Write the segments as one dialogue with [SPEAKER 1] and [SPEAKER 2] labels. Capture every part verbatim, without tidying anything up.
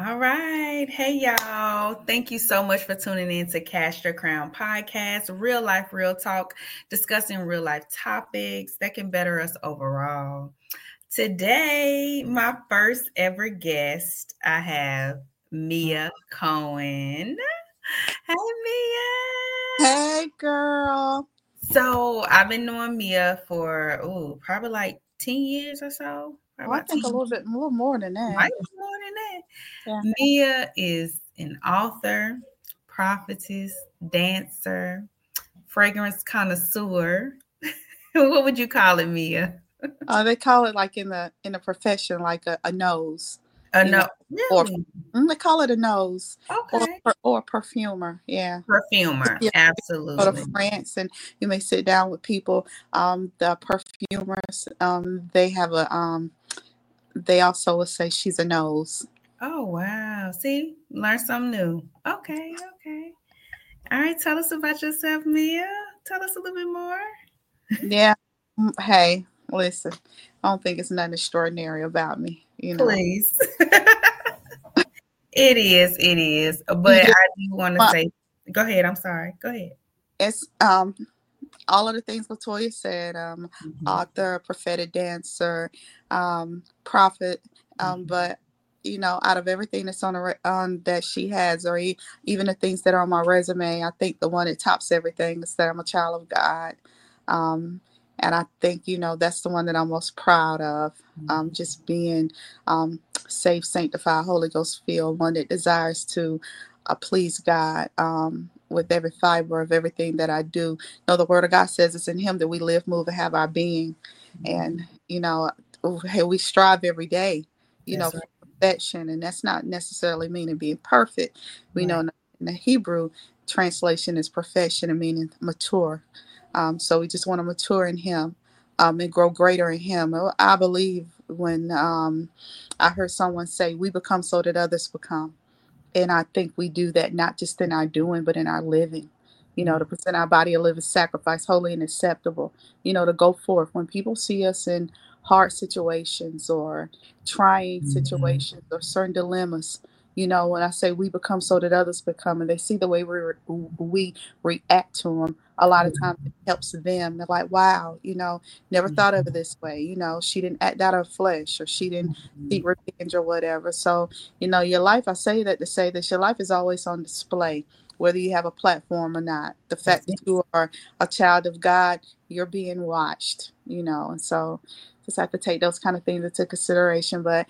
[SPEAKER 1] All right. Hey, y'all. Thank you so much for tuning in to Cast Your Crown podcast, real life, real talk, discussing real life topics that can better us overall. Today, my first ever guest, I have Mia Cohen. Hey, Mia.
[SPEAKER 2] Hey, girl.
[SPEAKER 1] So I've been knowing Mia for, oh, probably like ten years or so.
[SPEAKER 2] Oh, I think a little bit, a little more than that.
[SPEAKER 1] Might be more than that.
[SPEAKER 2] Yeah.
[SPEAKER 1] Mia is an author, prophetess, dancer, fragrance connoisseur. What would you call it, Mia?
[SPEAKER 2] Uh, they call it like in the in the profession, like a, a nose.
[SPEAKER 1] Uh,
[SPEAKER 2] you
[SPEAKER 1] no,
[SPEAKER 2] know, or
[SPEAKER 1] really?
[SPEAKER 2] mm, they call it a nose, or
[SPEAKER 1] Okay.
[SPEAKER 2] per- or a perfumer. Yeah.
[SPEAKER 1] Perfumer,
[SPEAKER 2] Yeah. Go
[SPEAKER 1] absolutely.
[SPEAKER 2] to France and you may sit down with people. Um, the perfumers, um, they have a um, they also will say she's a nose.
[SPEAKER 1] Oh, wow. See, learn something new. Okay, okay. All right, tell us about yourself, Mia. Tell us a little bit more.
[SPEAKER 2] Yeah. Mm, Hey, listen, I don't think it's nothing extraordinary about me. You know.
[SPEAKER 1] Please. It is, it is.
[SPEAKER 2] You
[SPEAKER 1] But
[SPEAKER 2] just
[SPEAKER 1] I do want to
[SPEAKER 2] want
[SPEAKER 1] say, go ahead. I'm sorry. Go ahead.
[SPEAKER 2] it's um all of the things Latoya said, um,
[SPEAKER 1] Mhm,
[SPEAKER 2] author, prophetic dancer, um, prophet, um,
[SPEAKER 1] mhm,
[SPEAKER 2] but you know, out of everything that's on the re- on that she has, or e- even the things that are on my resume, I think the one that tops everything is that I'm a child of God, um, and I think you know that's the one that I'm most proud of. Um,
[SPEAKER 1] mhm.
[SPEAKER 2] just being um, saved, sanctified, Holy Ghost filled, one that desires to uh, please God um, with every fiber of everything that I do. No, the word of God says it's in him that we live, move, and have our being. And, you know, hey, we strive every day, you know,
[SPEAKER 1] That's
[SPEAKER 2] for
[SPEAKER 1] right.
[SPEAKER 2] perfection. And that's not necessarily meaning being perfect. We know
[SPEAKER 1] Right.
[SPEAKER 2] in the, in the Hebrew translation is perfection and meaning mature. Um, so we just want to mature in him um, and grow greater in him. I believe when um, I heard someone say, we become so that others become. And I think we do that not just in our doing, but in our living. You know,
[SPEAKER 1] Mm,
[SPEAKER 2] to present our body a living sacrifice, holy and acceptable. You know, to go forth. When people see us in hard situations or trying
[SPEAKER 1] mhm.
[SPEAKER 2] situations or certain dilemmas, you know, when I say we become so that others become, and they see the way we re- we react to them, a lot of times it helps them. They're like, wow, you know, never thought of it this way. You know, she didn't act out of flesh, or she didn't seek
[SPEAKER 1] Mhm.
[SPEAKER 2] revenge or whatever. So you know, your life, I say that to say that your life is always on display, whether you have a platform or not. The
[SPEAKER 1] That's
[SPEAKER 2] fact
[SPEAKER 1] it.
[SPEAKER 2] that you are a child of God, you're being watched, you know, and so just have to take those kind of things into consideration. But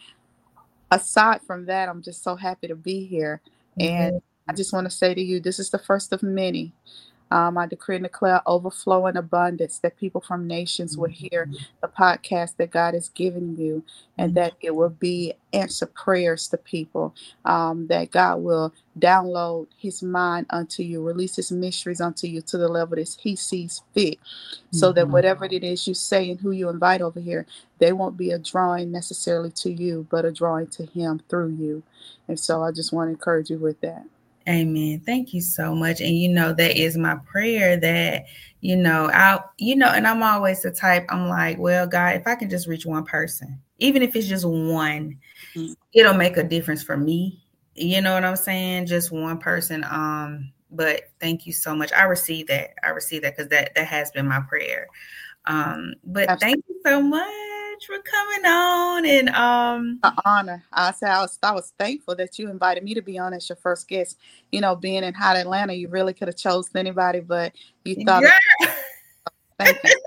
[SPEAKER 2] aside from that, I'm just so happy to be here. And
[SPEAKER 1] Yeah.
[SPEAKER 2] I just want to say to you, this is the first of many. Um, I decree and declare overflow and abundance that people from nations will hear
[SPEAKER 1] Mhm.
[SPEAKER 2] the podcast that God has given you, and
[SPEAKER 1] Mhm.
[SPEAKER 2] that it will be answer prayers to people, um, that God will download his mind unto you, release his mysteries unto you to the level that he sees fit, so that
[SPEAKER 1] Mhm.
[SPEAKER 2] whatever it is you say and who you invite over here, they won't be a drawing necessarily to you, but a drawing to him through you. And so I just want to encourage you with that.
[SPEAKER 1] Amen. Thank you so much. And you know, that is my prayer that, you know, I, you know, and I'm always the type, I'm like, well, God, if I can just reach one person, even if it's just one,
[SPEAKER 2] Mm.
[SPEAKER 1] it'll make a difference for me. You know what I'm saying? Just one person. Um, but thank you so much. I receive that. I receive that because that that has been my prayer. Um, but thank you so much for coming on and um
[SPEAKER 2] An honor. I say I was I was thankful that you invited me to be on as your first guest. You know, being in hot Atlanta, you really could have chosen anybody, but you thought of
[SPEAKER 1] yeah.
[SPEAKER 2] thank you.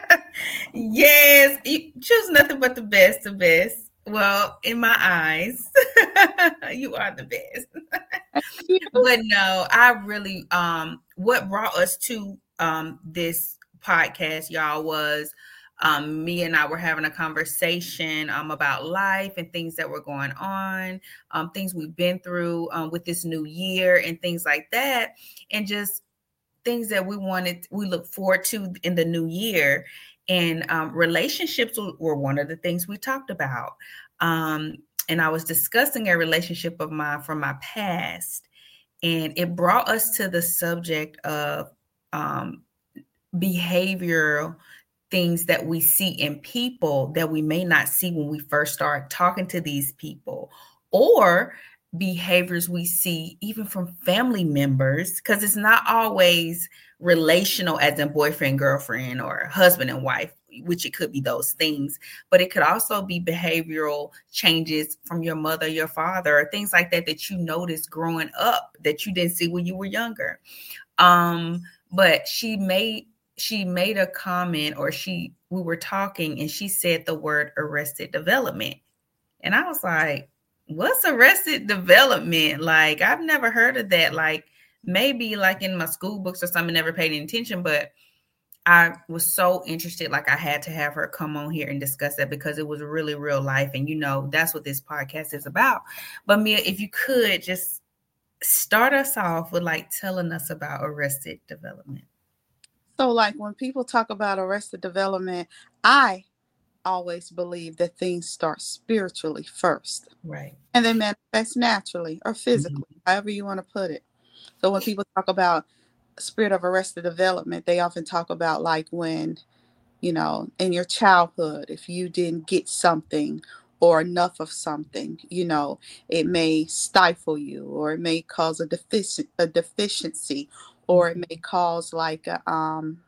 [SPEAKER 1] Yes, you choose nothing but the best, the best. Well, in my eyes, you are the best.
[SPEAKER 2] Thank you.
[SPEAKER 1] But no, I really um what brought us to um this podcast, y'all, was um me and I were having a conversation um about life and things that were going on, um things we've been through um with this new year and things like that, and just things that we wanted, we look forward to in the new year. And um, relationships were one of the things we talked about. Um, and I was discussing a relationship of mine from my past, and it brought us to the subject of um, behavioral things that we see in people that we may not see when we first start talking to these people, or behaviors we see even from family members, because it's not always relational as in boyfriend, girlfriend, or husband and wife, which it could be those things, but it could also be behavioral changes from your mother, your father, or things like that that you noticed growing up that you didn't see when you were younger. Um, but she made she made a comment, or she we were talking and she said the word arrested development. And I was like, what's arrested development? Like, I've never heard of that. Like, maybe like in my school books or something, never paid any attention, but I was so interested. Like, I had to have her come on here and discuss that because it was really real life. And, you know, that's what this podcast is about. But Mia, if you could just start us off with like telling us about arrested development.
[SPEAKER 2] So, like when people talk about arrested development, I always believe that things start spiritually first.
[SPEAKER 1] Right.
[SPEAKER 2] And they manifest naturally or physically, mm-hmm. however you want to put it. So when people talk about spirit of arrested development, they often talk about like when, you know, in your childhood, if you didn't get something or enough of something, you know, it may stifle you, or it may cause a deficient a deficiency, or it may cause like a um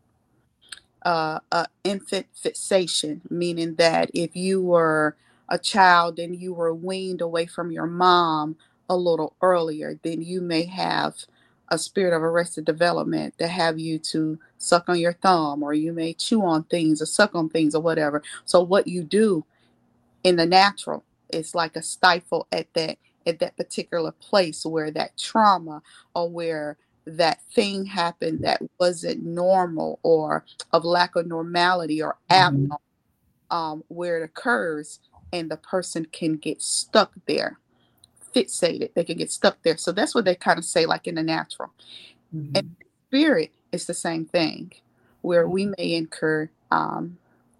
[SPEAKER 2] uh, uh infant fixation, meaning that if you were a child and you were weaned away from your mom a little earlier, then you may have a spirit of arrested development that have you to suck on your thumb, or you may chew on things or suck on things or whatever. So what you do in the natural is like a stifle at that at that particular place where that trauma or where that thing happened that wasn't normal or of lack of normality or abnormal, mm-hmm. um, where it occurs, and the person can get stuck there, fixated. They can get stuck there. So that's what they kind of say, like in the natural. Mm-hmm. And spirit is the same thing, where we may incur um,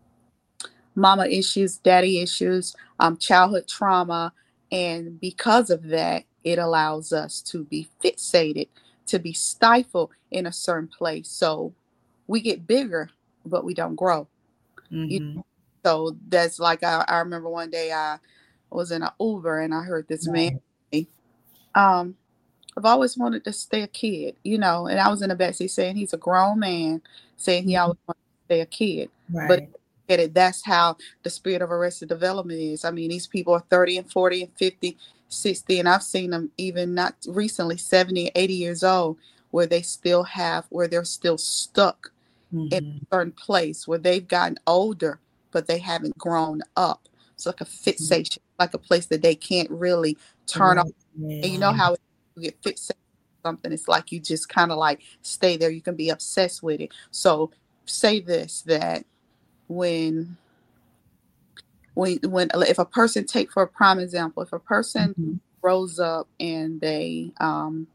[SPEAKER 2] mama issues, daddy issues, um, childhood trauma. And because of that, it allows us to be fixated, to be stifled in a certain place. So we get bigger, but we don't grow. Mm-hmm. You know? So that's like, I, I remember one day I was in an Uber and I heard this right. man say, um, I've always wanted to stay a kid, you know, and I was in the backseat saying he's a grown man saying he mm-hmm. always wanted to stay a kid. Right. But it, that's how the spirit of arrested development is. I mean, these people are thirty and forty and fifty, sixty, and I've seen them even not recently seventy, eighty years old, where they still have, where they're still stuck mm-hmm. in a certain place where they've gotten older, but they haven't grown up. It's like a fixation, mm-hmm. like a place that they can't really turn off. Yeah. And you know how you get fixated on something, it's like you just kind of like stay there. You can be obsessed with it. So say this, that when when when if a person, take for a prime example, if a person mm-hmm. grows up and they um,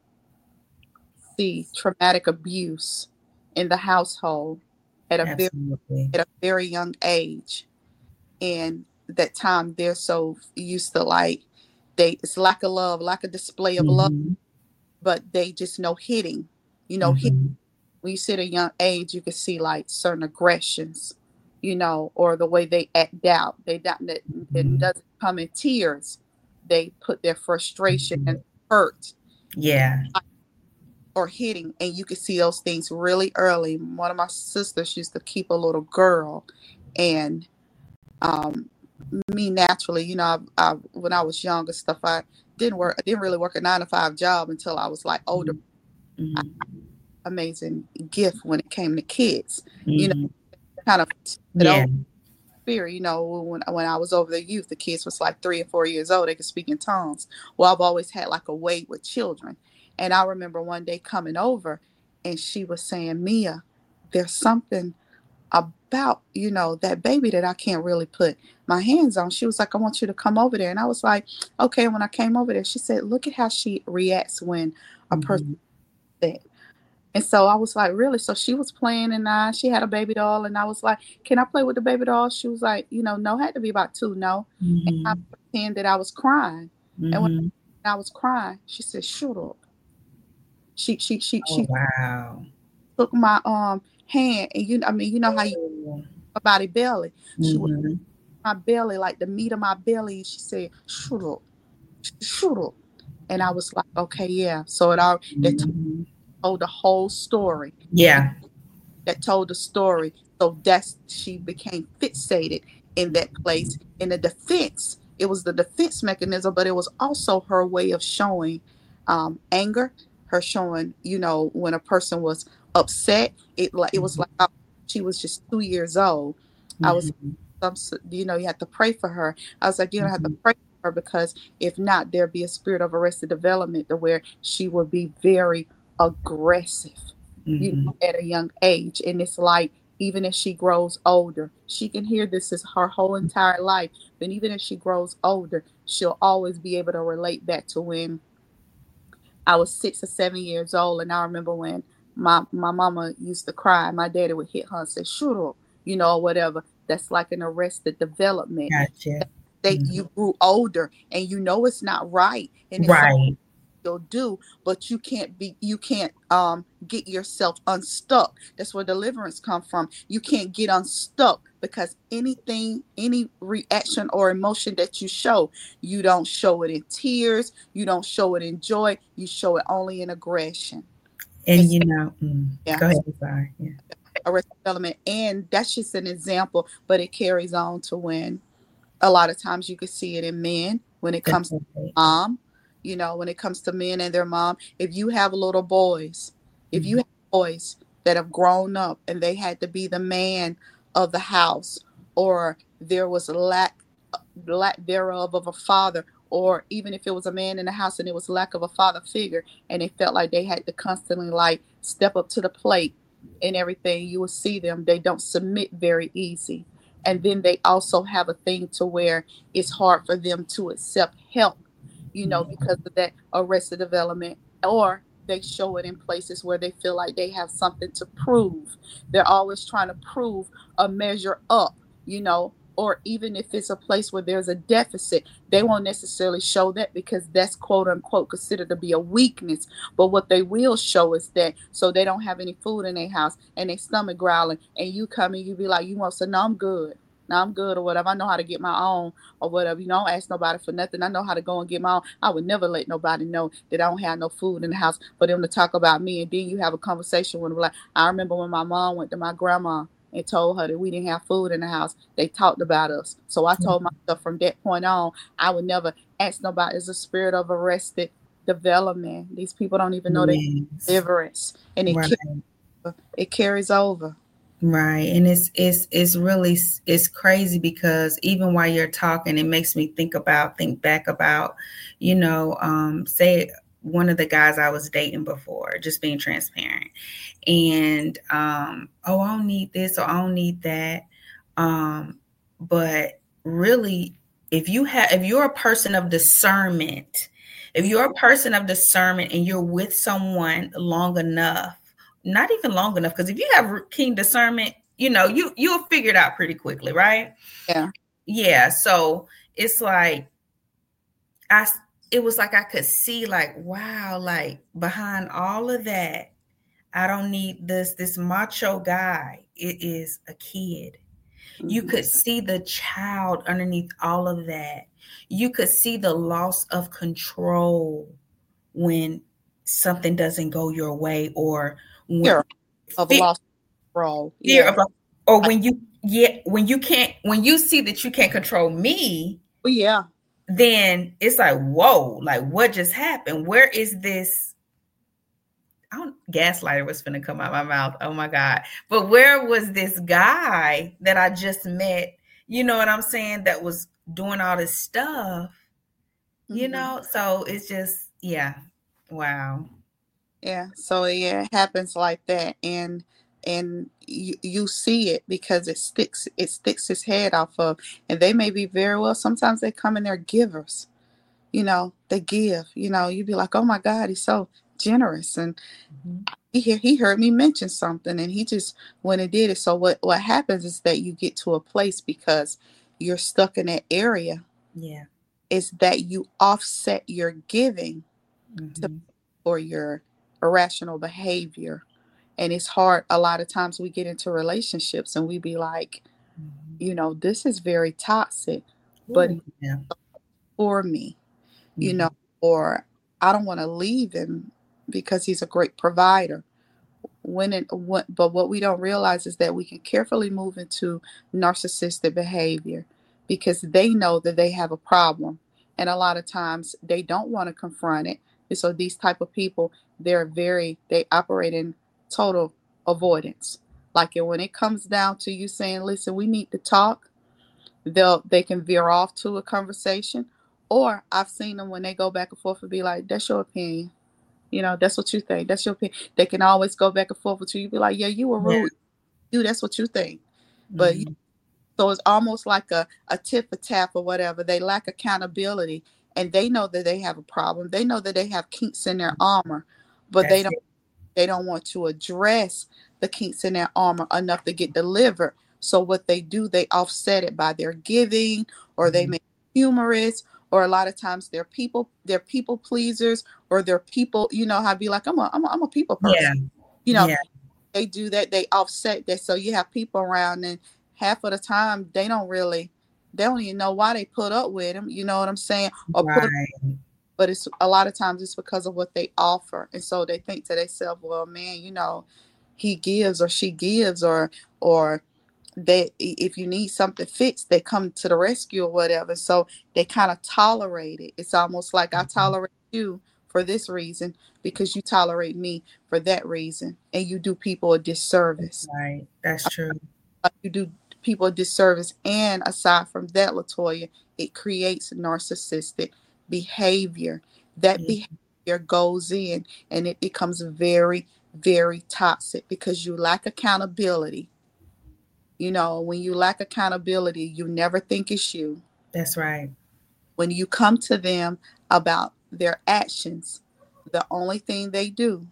[SPEAKER 2] see traumatic abuse in the household at a Absolutely. very at a very young age, and that time they're so used to like they it's lack of love, lack of display of mm-hmm. love, but they just know hitting, you know, mm-hmm. hitting. When you see at a young age, you can see like certain aggressions, you know, or the way they act out. They don't, it mm-hmm. doesn't come in tears. They put their frustration mm-hmm. and hurt.
[SPEAKER 1] Yeah.
[SPEAKER 2] Or hitting. And you can see those things really early. One of my sisters used to keep a little girl, and um, me naturally, you know, I, I, when I was young and stuff, I didn't work, I didn't really work a nine to five job until I was like older. Mm-hmm. I, amazing gift when it came to kids, mm-hmm. you know, kind of yeah. spirit, you know, when when I was over the youth, the kids was like three or four years old, they could speak in tongues. Well, I've always had like a way with children. And I remember one day coming over and she was saying, Mia, there's something about, you know, that baby that I can't really put my hands on. She was like, I want you to come over there. And I was like, okay. When I came over there, she said, look at how she reacts when a mm-hmm. person said. And so I was like, really? So she was playing, and I, she had a baby doll, and I was like, can I play with the baby doll? She was like, you know, no, had to be about two, no. Mm-hmm. And I pretended that I was crying. Mm-hmm. And when I was crying, she said, shut up. She, she, she,
[SPEAKER 1] oh,
[SPEAKER 2] she
[SPEAKER 1] wow.
[SPEAKER 2] took my um hand, and you, I mean, you know how you, my body belly. Mm-hmm. She was my belly, like the meat of my belly. And she said, shut up, shut up. And I was like, okay, yeah. So it all that
[SPEAKER 1] Mhm.
[SPEAKER 2] told the whole story.
[SPEAKER 1] Yeah.
[SPEAKER 2] That told the story. So that's she became fixated in that place. In the defense, it was the defense mechanism, but it was also her way of showing um, anger, her showing, you know, when a person was upset. It like it was like I- she was just two years old. I was,
[SPEAKER 1] Mhm.
[SPEAKER 2] some, you know, you have to pray for her. I was like, you don't have to
[SPEAKER 1] Mhm.
[SPEAKER 2] pray for her because if not, there'd be a spirit of arrested development to where she would be very aggressive, you
[SPEAKER 1] Mhm.
[SPEAKER 2] know, at a young age. And it's like, even as she grows older, she can hear this is her whole entire life. But even as she grows older, she'll always be able to relate back to when I was six or seven years old. And I remember when my, my mama used to cry, my daddy would hit her and say, "Shut up," you know, or whatever. That's like an arrested development.
[SPEAKER 1] Gotcha.
[SPEAKER 2] That
[SPEAKER 1] Mhm.
[SPEAKER 2] you grew older and you know it's not right. And it's
[SPEAKER 1] Right.
[SPEAKER 2] you'll do, but you can't be you can't um get yourself unstuck. That's where deliverance come from. You can't get unstuck because anything, any reaction or emotion that you show, you don't show it in tears, you don't show it in joy, you show it only in aggression. And
[SPEAKER 1] And
[SPEAKER 2] so,
[SPEAKER 1] you know, mm,
[SPEAKER 2] yeah,
[SPEAKER 1] go ahead. I'm sorry. Yeah.
[SPEAKER 2] arrested development, and that's just an example, but it carries on to when a lot of times you can see it in men when it comes to
[SPEAKER 1] Definitely.
[SPEAKER 2] mom, you know, when it comes to men and their mom. If you have little boys, if you
[SPEAKER 1] Mhm.
[SPEAKER 2] have boys that have grown up and they had to be the man of the house, or there was a lack lack thereof of a father, or even if it was a man in the house and it was lack of a father figure, and they felt like they had to constantly like step up to the plate and everything, you will see them, they don't submit very easy. And then they also have a thing to where it's hard for them to accept help, you know, because of that arrested development, or they show it in places where they feel like they have something to prove. They're always trying to prove a measure up, you know, or even if it's a place where there's a deficit, they won't necessarily show that because that's quote unquote considered to be a weakness. But what they will show is that so they don't have any food in their house and their stomach growling, and you come and you be like, you want to say, no, I'm good. No, I'm good or whatever. I know how to get my own or whatever. You know, I don't ask nobody for nothing. I know how to go and get my own. I would never let nobody know that I don't have no food in the house for them to talk about me. And then you have a conversation with them like, I remember when my mom went to my grandma and told her that we didn't have food in the house. They talked about us. So I told myself from that point on, I would never ask nobody. It's a spirit of arrested development. These people don't even know they
[SPEAKER 1] Yes.
[SPEAKER 2] deliverance, and it
[SPEAKER 1] Right.
[SPEAKER 2] carries, it carries over.
[SPEAKER 1] Right. And it's it's it's really it's crazy because even while you're talking, it makes me think about think back about, you know, um, say one of the guys I was dating before, just being transparent. And um, oh, I don't need this or I don't need that. Um, but really, if you have if you're a person of discernment, if you're a person of discernment and you're with someone long enough, not even long enough, because if you have keen discernment, you know, you you'll figure it out pretty quickly, right?
[SPEAKER 2] Yeah.
[SPEAKER 1] Yeah. So it's like I it was like I could see like, wow, like behind all of that, I don't need this this macho guy. It is a kid. You
[SPEAKER 2] Mm-hmm.
[SPEAKER 1] could see the child underneath all of that. You could see the loss of control when something doesn't go your way, or when
[SPEAKER 2] Fear of
[SPEAKER 1] fear,
[SPEAKER 2] lost role.
[SPEAKER 1] fear
[SPEAKER 2] Yeah.
[SPEAKER 1] of, or
[SPEAKER 2] Like,
[SPEAKER 1] when you yeah when you can't when you see that you can't control me,
[SPEAKER 2] oh, yeah.
[SPEAKER 1] then it's like, whoa, like what just happened? Where is this? I don't, gaslighter was finna come out my mouth. Oh my God. But where was this guy that I just met? You know what I'm saying? That was doing all this stuff, you
[SPEAKER 2] Mm-hmm.
[SPEAKER 1] know? So it's just, yeah. Wow.
[SPEAKER 2] Yeah. So yeah, it happens like that, and and you you see it because it sticks it sticks his head off of, and they may be very well. Sometimes they come in, they're givers. You know, they give. You know, you'd be like, oh my God, he's so generous, and
[SPEAKER 1] Mhm.
[SPEAKER 2] he he he heard me mention something, and he just went and did it. So what what happens is that you get to a place because you're stuck in that area,
[SPEAKER 1] Yeah.
[SPEAKER 2] is that you offset your giving to
[SPEAKER 1] Hmm.
[SPEAKER 2] for your irrational behavior. And it's hard. A lot of times we get into relationships and we be like,
[SPEAKER 1] Hmm.
[SPEAKER 2] you know, this is very toxic, but
[SPEAKER 1] Ooh, yeah.
[SPEAKER 2] for me, you know,
[SPEAKER 1] Hmm.
[SPEAKER 2] or I don't want to leave him because he's a great provider. When it, what, but what we don't realize is that we can carefully move into narcissistic behavior because they know that they have a problem, and a lot of times they don't want to confront it. And so these type of people, they're very, they operate in total avoidance. Like when it comes down to you saying, "Listen, we need to talk," they'll they can veer off to a conversation. Or I've seen them when they go back and forth and be like, "That's your opinion. You know, that's what you think. That's your opinion." They can always go back and forth with you. You be like, "Yeah, you were
[SPEAKER 1] Yeah.
[SPEAKER 2] rude. You, that's what you think." But
[SPEAKER 1] Mm-hmm.
[SPEAKER 2] so it's almost like a, a tip for tap or whatever. They lack accountability, and they know that they have a problem. They know that they have kinks in their armor, but they
[SPEAKER 1] That's
[SPEAKER 2] don't
[SPEAKER 1] it.
[SPEAKER 2] they don't want to address the kinks in their armor enough to get delivered. So what they do, they offset it by their giving, or they
[SPEAKER 1] Mm-hmm.
[SPEAKER 2] make it humorous, or a lot of times they're people they're people pleasers, or they're people. You know, how I be like, I'm a I'm a, I'm a people
[SPEAKER 1] Yeah.
[SPEAKER 2] person. You know,
[SPEAKER 1] Yeah.
[SPEAKER 2] they do that. They offset that. So you have people around, and half of the time they don't really, they don't even know why they put up with them. You know what I'm saying? Or put,
[SPEAKER 1] Right.
[SPEAKER 2] but it's a lot of times it's because of what they offer, and so they think to themselves, well, man, you know, he gives or she gives, or or they, if you need something fixed, they come to the rescue or whatever. So they kind of tolerate it. It's almost like I tolerate you for this reason because you tolerate me for that reason, and you do people a disservice.
[SPEAKER 1] Right. That's true.
[SPEAKER 2] Uh, You do people a disservice, and aside from that, Latoya, it creates narcissistic behavior. That
[SPEAKER 1] Yeah.
[SPEAKER 2] behavior goes in, and it becomes very, very toxic because you lack accountability. You know, when you lack accountability, you never think it's you.
[SPEAKER 1] That's right.
[SPEAKER 2] When you come to them about their actions, the only thing they do,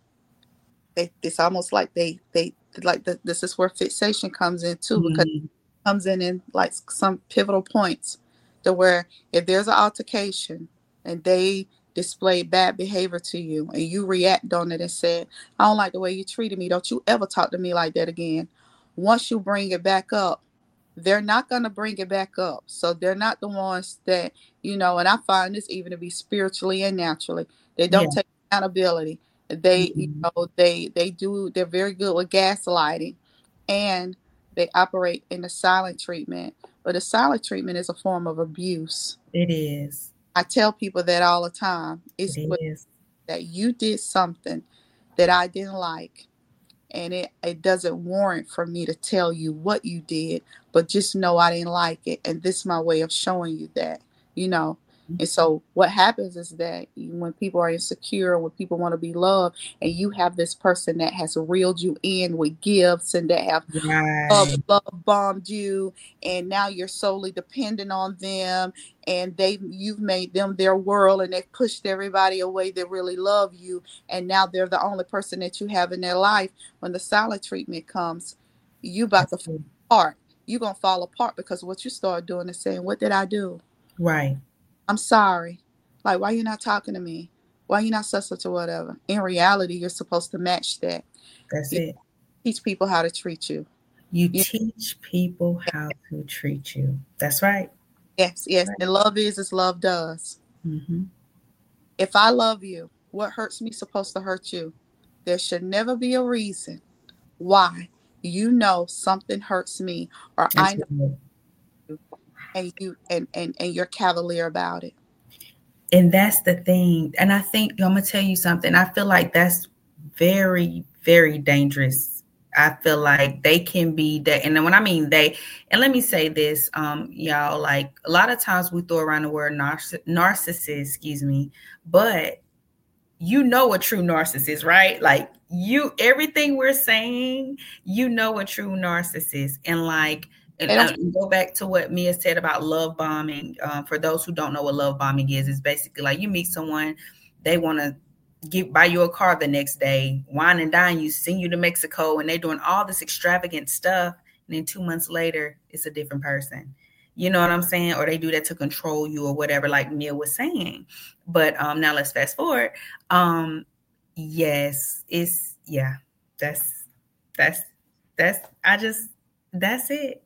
[SPEAKER 2] they, it's almost like they, they like the, this is where fixation comes in too, because
[SPEAKER 1] Mm-hmm.
[SPEAKER 2] it comes in in like some pivotal points to where if there's an altercation and they display bad behavior to you and you react on it and say, "I don't like the way you treated me. Don't you ever talk to me like that again." Once you bring it back up, they're not going to bring it back up. So they're not the ones that, you know, and I find this even to be spiritually and naturally. They don't
[SPEAKER 1] Yeah.
[SPEAKER 2] take accountability. They, you
[SPEAKER 1] Mm-hmm.
[SPEAKER 2] know, they they do they're very good with gaslighting, and they operate in the silent treatment. But the silent treatment is a form of abuse.
[SPEAKER 1] It is.
[SPEAKER 2] I tell people that all the time.
[SPEAKER 1] It
[SPEAKER 2] It's
[SPEAKER 1] is.
[SPEAKER 2] that you did something that I didn't like, and it, it doesn't warrant for me to tell you what you did, but just know I didn't like it, and this is my way of showing you that, you know. And so what happens is that when people are insecure, when people want to be loved, and you have this person that has reeled you in with gifts and that have love,
[SPEAKER 1] Right.
[SPEAKER 2] love bombed you, and now you're solely dependent on them, and they you've made them their world, and they've pushed everybody away that really love you, and now they're the only person that you have in their life. When the silent treatment comes, you about
[SPEAKER 1] That's
[SPEAKER 2] to fall
[SPEAKER 1] true.
[SPEAKER 2] apart. You're gonna fall apart because what you start doing is saying, "What did I do?
[SPEAKER 1] Right.
[SPEAKER 2] I'm sorry. Like, why you not talking to me? Why you not such such or whatever?" In reality, you're supposed to match that.
[SPEAKER 1] That's
[SPEAKER 2] You
[SPEAKER 1] it.
[SPEAKER 2] teach people how to treat you.
[SPEAKER 1] You
[SPEAKER 2] You
[SPEAKER 1] teach people how to treat you. That's right.
[SPEAKER 2] Yes, yes.
[SPEAKER 1] Right.
[SPEAKER 2] And love is as love does.
[SPEAKER 1] Mm-hmm.
[SPEAKER 2] If I love you, what hurts me supposed to hurt you. There should never be a reason why you know something hurts me, or I
[SPEAKER 1] That's
[SPEAKER 2] know
[SPEAKER 1] right.
[SPEAKER 2] you, and you and, and, and you're cavalier about it.
[SPEAKER 1] And that's the thing. And I think I'm gonna tell you something. I feel like that's very, very dangerous. I feel like they can be that, and then when I mean they, and let me say this, um, y'all, like a lot of times we throw around the word narciss- narcissist, excuse me, but you know a true narcissist, right? Like you, everything we're saying, you know a true narcissist, and like, and
[SPEAKER 2] They don't
[SPEAKER 1] uh, go back to what Mia said about love bombing. Um, for those who don't know what love bombing is, it's basically like you meet someone, they want to give buy you a car the next day, wine and dine you, send you to Mexico, and they're doing all this extravagant stuff, and then two months later, it's a different person. You know what I'm saying? Or they do that to control you or whatever, like Mia was saying. But um, now let's fast forward. Um, yes, it's yeah. That's that's that's I just that's it.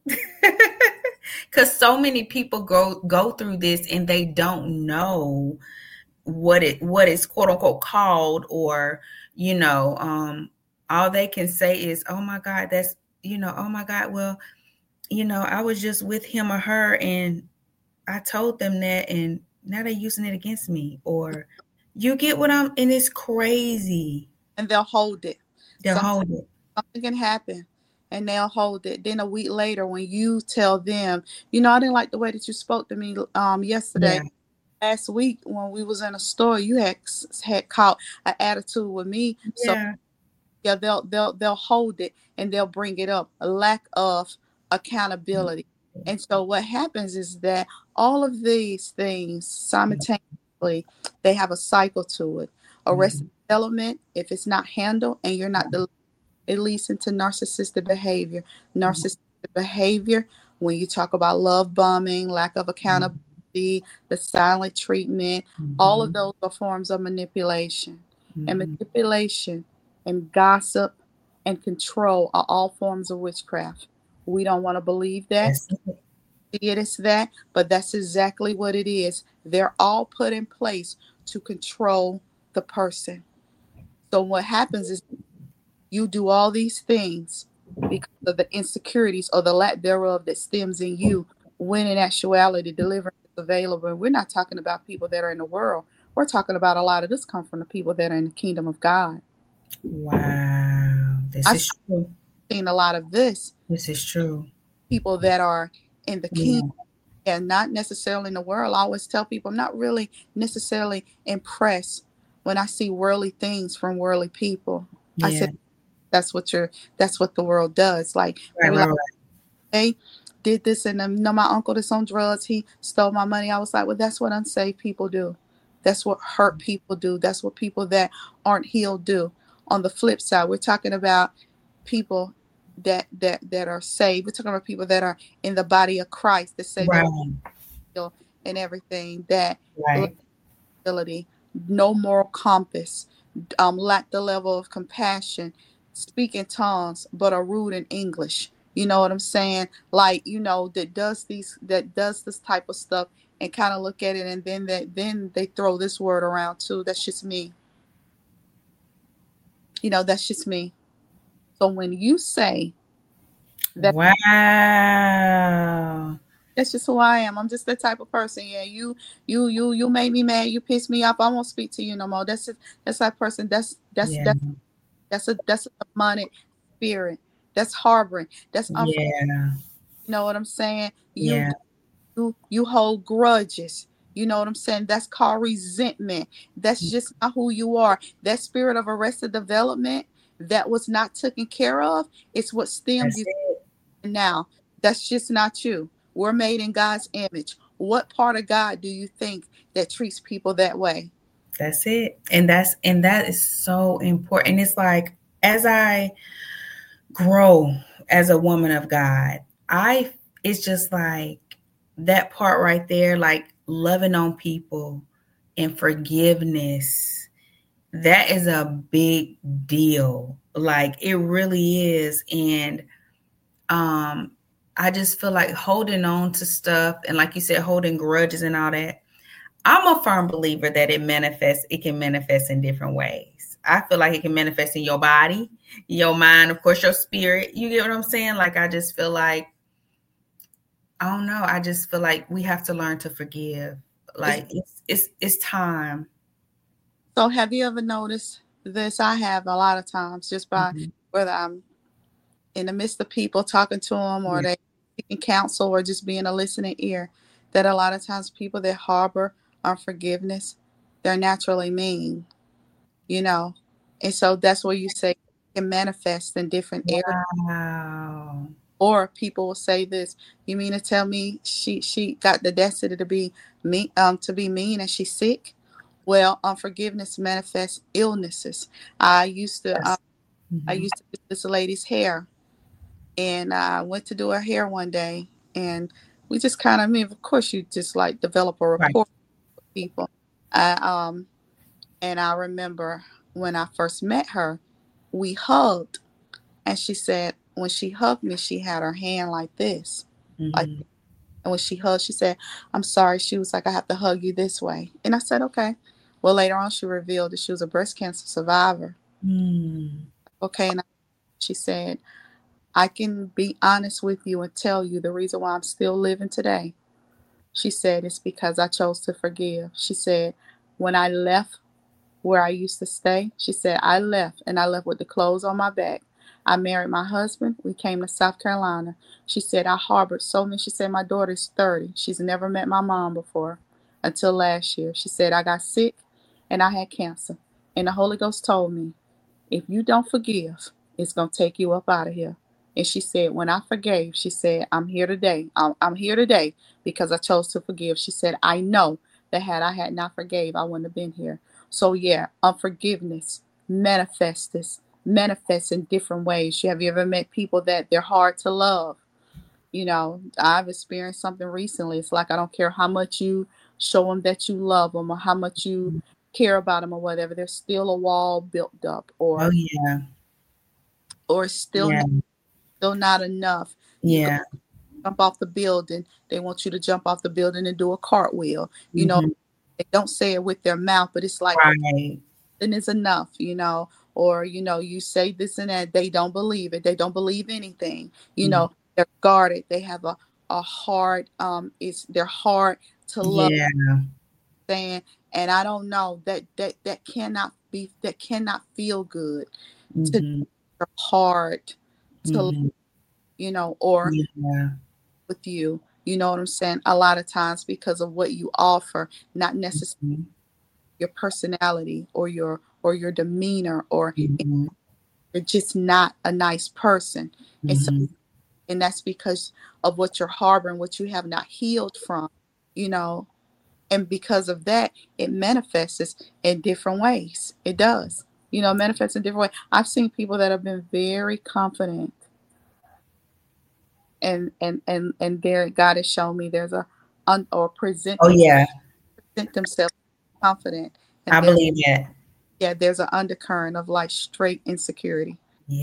[SPEAKER 1] Cause so many people go go through this and they don't know what it what is quote unquote called, or you know, um, all they can say is, "Oh my God, that's you know, oh my God, well, you know, I was just with him or her, and I told them that, and now they're using it against me." Or you get what I'm, and it's crazy.
[SPEAKER 2] And they'll hold it.
[SPEAKER 1] They'll
[SPEAKER 2] Sometimes
[SPEAKER 1] hold it.
[SPEAKER 2] something can happen and they'll hold it. Then a week later, when you tell them, you know, I didn't like the way that you spoke to me um yesterday.
[SPEAKER 1] Yeah.
[SPEAKER 2] Last week when we was in a store, you had had caught an attitude with me. So
[SPEAKER 1] Yeah.
[SPEAKER 2] yeah, they'll they'll they'll hold it and they'll bring it up. A lack of accountability. And so what happens is that all of these things simultaneously, they have a cycle to it. Arrested development, if it's not handled and you're not the, it leads into narcissistic behavior. Narcissistic behavior, when you talk about love bombing, lack of accountability, the silent treatment, all of those are forms of manipulation. And manipulation and gossip and control are all forms of witchcraft. We don't want to believe that. It is that, but that's exactly what it is. They're all put in place to control the person. So what happens is you do all these things because of the insecurities or the lack thereof that stems in you, when in actuality deliverance is available. And we're not talking about people that are in the world. We're talking about a lot of this come from the people that are in the kingdom of God.
[SPEAKER 1] Wow. This
[SPEAKER 2] I've
[SPEAKER 1] is true.
[SPEAKER 2] seen a lot of this.
[SPEAKER 1] This is true.
[SPEAKER 2] People that are in the
[SPEAKER 1] Yeah.
[SPEAKER 2] kingdom and not necessarily in the world. I always tell people I'm not really necessarily impressed when I see worldly things from worldly people. I
[SPEAKER 1] Yeah.
[SPEAKER 2] said that's what you're that's what the world does. Like,
[SPEAKER 1] Right,
[SPEAKER 2] maybe
[SPEAKER 1] right,
[SPEAKER 2] like
[SPEAKER 1] right.
[SPEAKER 2] they did this and um, no, my uncle that's on drugs, he stole my money. I was like, well, that's what unsaved people do. That's what hurt people do. That's what people that aren't healed do. On the flip side, we're talking about people that that that are saved. We're talking about people that are in the body of Christ that say they're
[SPEAKER 1] Right.
[SPEAKER 2] healed and everything, that lack
[SPEAKER 1] Right.
[SPEAKER 2] ability, no moral compass, um, lack the level of compassion, speak in tongues, but are rude in English. You know what I'm saying? Like, you know, that does these that does this type of stuff and kind of look at it, and then that then they throw this word around too. That's just me. You know, that's just me. So when you say that,
[SPEAKER 1] Wow.
[SPEAKER 2] that's just who I am. I'm just that type of person. Yeah, you you you you made me mad. You pissed me off. I won't speak to you no more. That's it. That's that person. That's that's
[SPEAKER 1] Yeah.
[SPEAKER 2] that's that's a that's a demonic spirit. That's harboring. That's unforgiving.
[SPEAKER 1] Yeah.
[SPEAKER 2] You know what I'm saying? You
[SPEAKER 1] Yeah.
[SPEAKER 2] you you hold grudges. You know what I'm saying? That's called resentment. That's just not who you are. That spirit of arrested development that was not taken care of, it's what stemmed
[SPEAKER 1] That's
[SPEAKER 2] you
[SPEAKER 1] it.
[SPEAKER 2] now. That's just not you. We're made in God's image. What part of God do you think that treats people that way?
[SPEAKER 1] That's it. And that's and that is so important. It's like, as I grow as a woman of God, I it's just like that part right there, like loving on people and forgiveness. That is a big deal. Like, it really is. And um I just feel like holding on to stuff, and like you said, holding grudges and all that. I'm a firm believer that it manifests, it can manifest in different ways. I feel like it can manifest in your body, your mind, of course, your spirit. You get what I'm saying? Like, I just feel like, I don't know. I just feel like we have to learn to forgive.
[SPEAKER 2] Is-
[SPEAKER 1] Like, it's it's it's time.
[SPEAKER 2] So have you ever noticed this? I have a lot of times, just by
[SPEAKER 1] Mhm.
[SPEAKER 2] whether I'm in the midst of people talking to them or
[SPEAKER 1] Yeah.
[SPEAKER 2] they seeking counsel or just being a listening ear, that a lot of times people that harbor unforgiveness, they're naturally mean, you know. And so that's where you say it can manifest in different areas.
[SPEAKER 1] Wow.
[SPEAKER 2] Or people will say this, you mean to tell me she she got the destiny to be mean um to be mean and she's sick? Well, unforgiveness manifests illnesses. I used to uh,
[SPEAKER 1] That's
[SPEAKER 2] I
[SPEAKER 1] mhm.
[SPEAKER 2] used to do this lady's hair, and I went to do her hair one day, and we just kind of, I mean, of course, you just like develop a
[SPEAKER 1] Right.
[SPEAKER 2] rapport with people. I, um, and I remember when I first met her, we hugged, and she said when she hugged me, she had her hand like this, like,
[SPEAKER 1] Mhm.
[SPEAKER 2] and when she hugged, she said, "I'm sorry." She was like, "I have to hug you this way," and I said, "Okay." Well, later on, she revealed that she was a breast cancer survivor.
[SPEAKER 1] Mm.
[SPEAKER 2] Okay, and she said, I can be honest with you and tell you the reason why I'm still living today. She said, it's because I chose to forgive. She said, when I left where I used to stay, she said, I left and I left with the clothes on my back. I married my husband. We came to South Carolina. She said, I harbored so many. She said, my daughter's thirty. She's never met my mom before until last year. She said, I got sick and I had cancer. And the Holy Ghost told me, if you don't forgive, it's going to take you up out of here. And she said, when I forgave, she said, I'm here today. I'm, I'm here today because I chose to forgive. She said, I know that had I had not forgave, I wouldn't have been here. So yeah, unforgiveness manifests, manifests in different ways. Have you ever met people that they're hard to love? You know, I've experienced something recently. It's like, I don't care how much you show them that you love them or how much you care about them or whatever, there's still a wall built up,
[SPEAKER 1] Oh
[SPEAKER 2] or
[SPEAKER 1] yeah.
[SPEAKER 2] or still
[SPEAKER 1] Yeah.
[SPEAKER 2] not, still not enough. You go
[SPEAKER 1] Yeah.
[SPEAKER 2] jump off the building, they want you to jump off the building and do a cartwheel. You know,
[SPEAKER 1] Mhm.
[SPEAKER 2] they don't say it with their mouth, but it's like,
[SPEAKER 1] Right.
[SPEAKER 2] then is enough, you know, or, you know, you say this and that, they don't believe it. They don't believe anything, you
[SPEAKER 1] Mhm.
[SPEAKER 2] know, they're guarded. They have a, a hard, um, it's, they're hard to love,
[SPEAKER 1] Yeah.
[SPEAKER 2] saying, and I don't know that, that, that cannot be, that cannot feel good to,
[SPEAKER 1] Mhm.
[SPEAKER 2] they're hard to,
[SPEAKER 1] Mhm.
[SPEAKER 2] you know, or
[SPEAKER 1] Yeah.
[SPEAKER 2] with you, you know what I'm saying? A lot of times because of what you offer, not necessarily
[SPEAKER 1] Mhm.
[SPEAKER 2] your personality or your, or your demeanor, or
[SPEAKER 1] Mhm.
[SPEAKER 2] you're just not a nice person. And so,
[SPEAKER 1] Mhm.
[SPEAKER 2] and that's because of what you're harboring, what you have not healed from, you know, and because of that, it manifests in different ways. It does, you know, manifests in different ways. I've seen people that have been very confident, and and and and there, God has shown me there's a un, or present
[SPEAKER 1] Oh
[SPEAKER 2] them
[SPEAKER 1] yeah.
[SPEAKER 2] present themselves confident, and
[SPEAKER 1] I
[SPEAKER 2] there's,
[SPEAKER 1] believe that.
[SPEAKER 2] yeah, there's an undercurrent of like straight insecurity.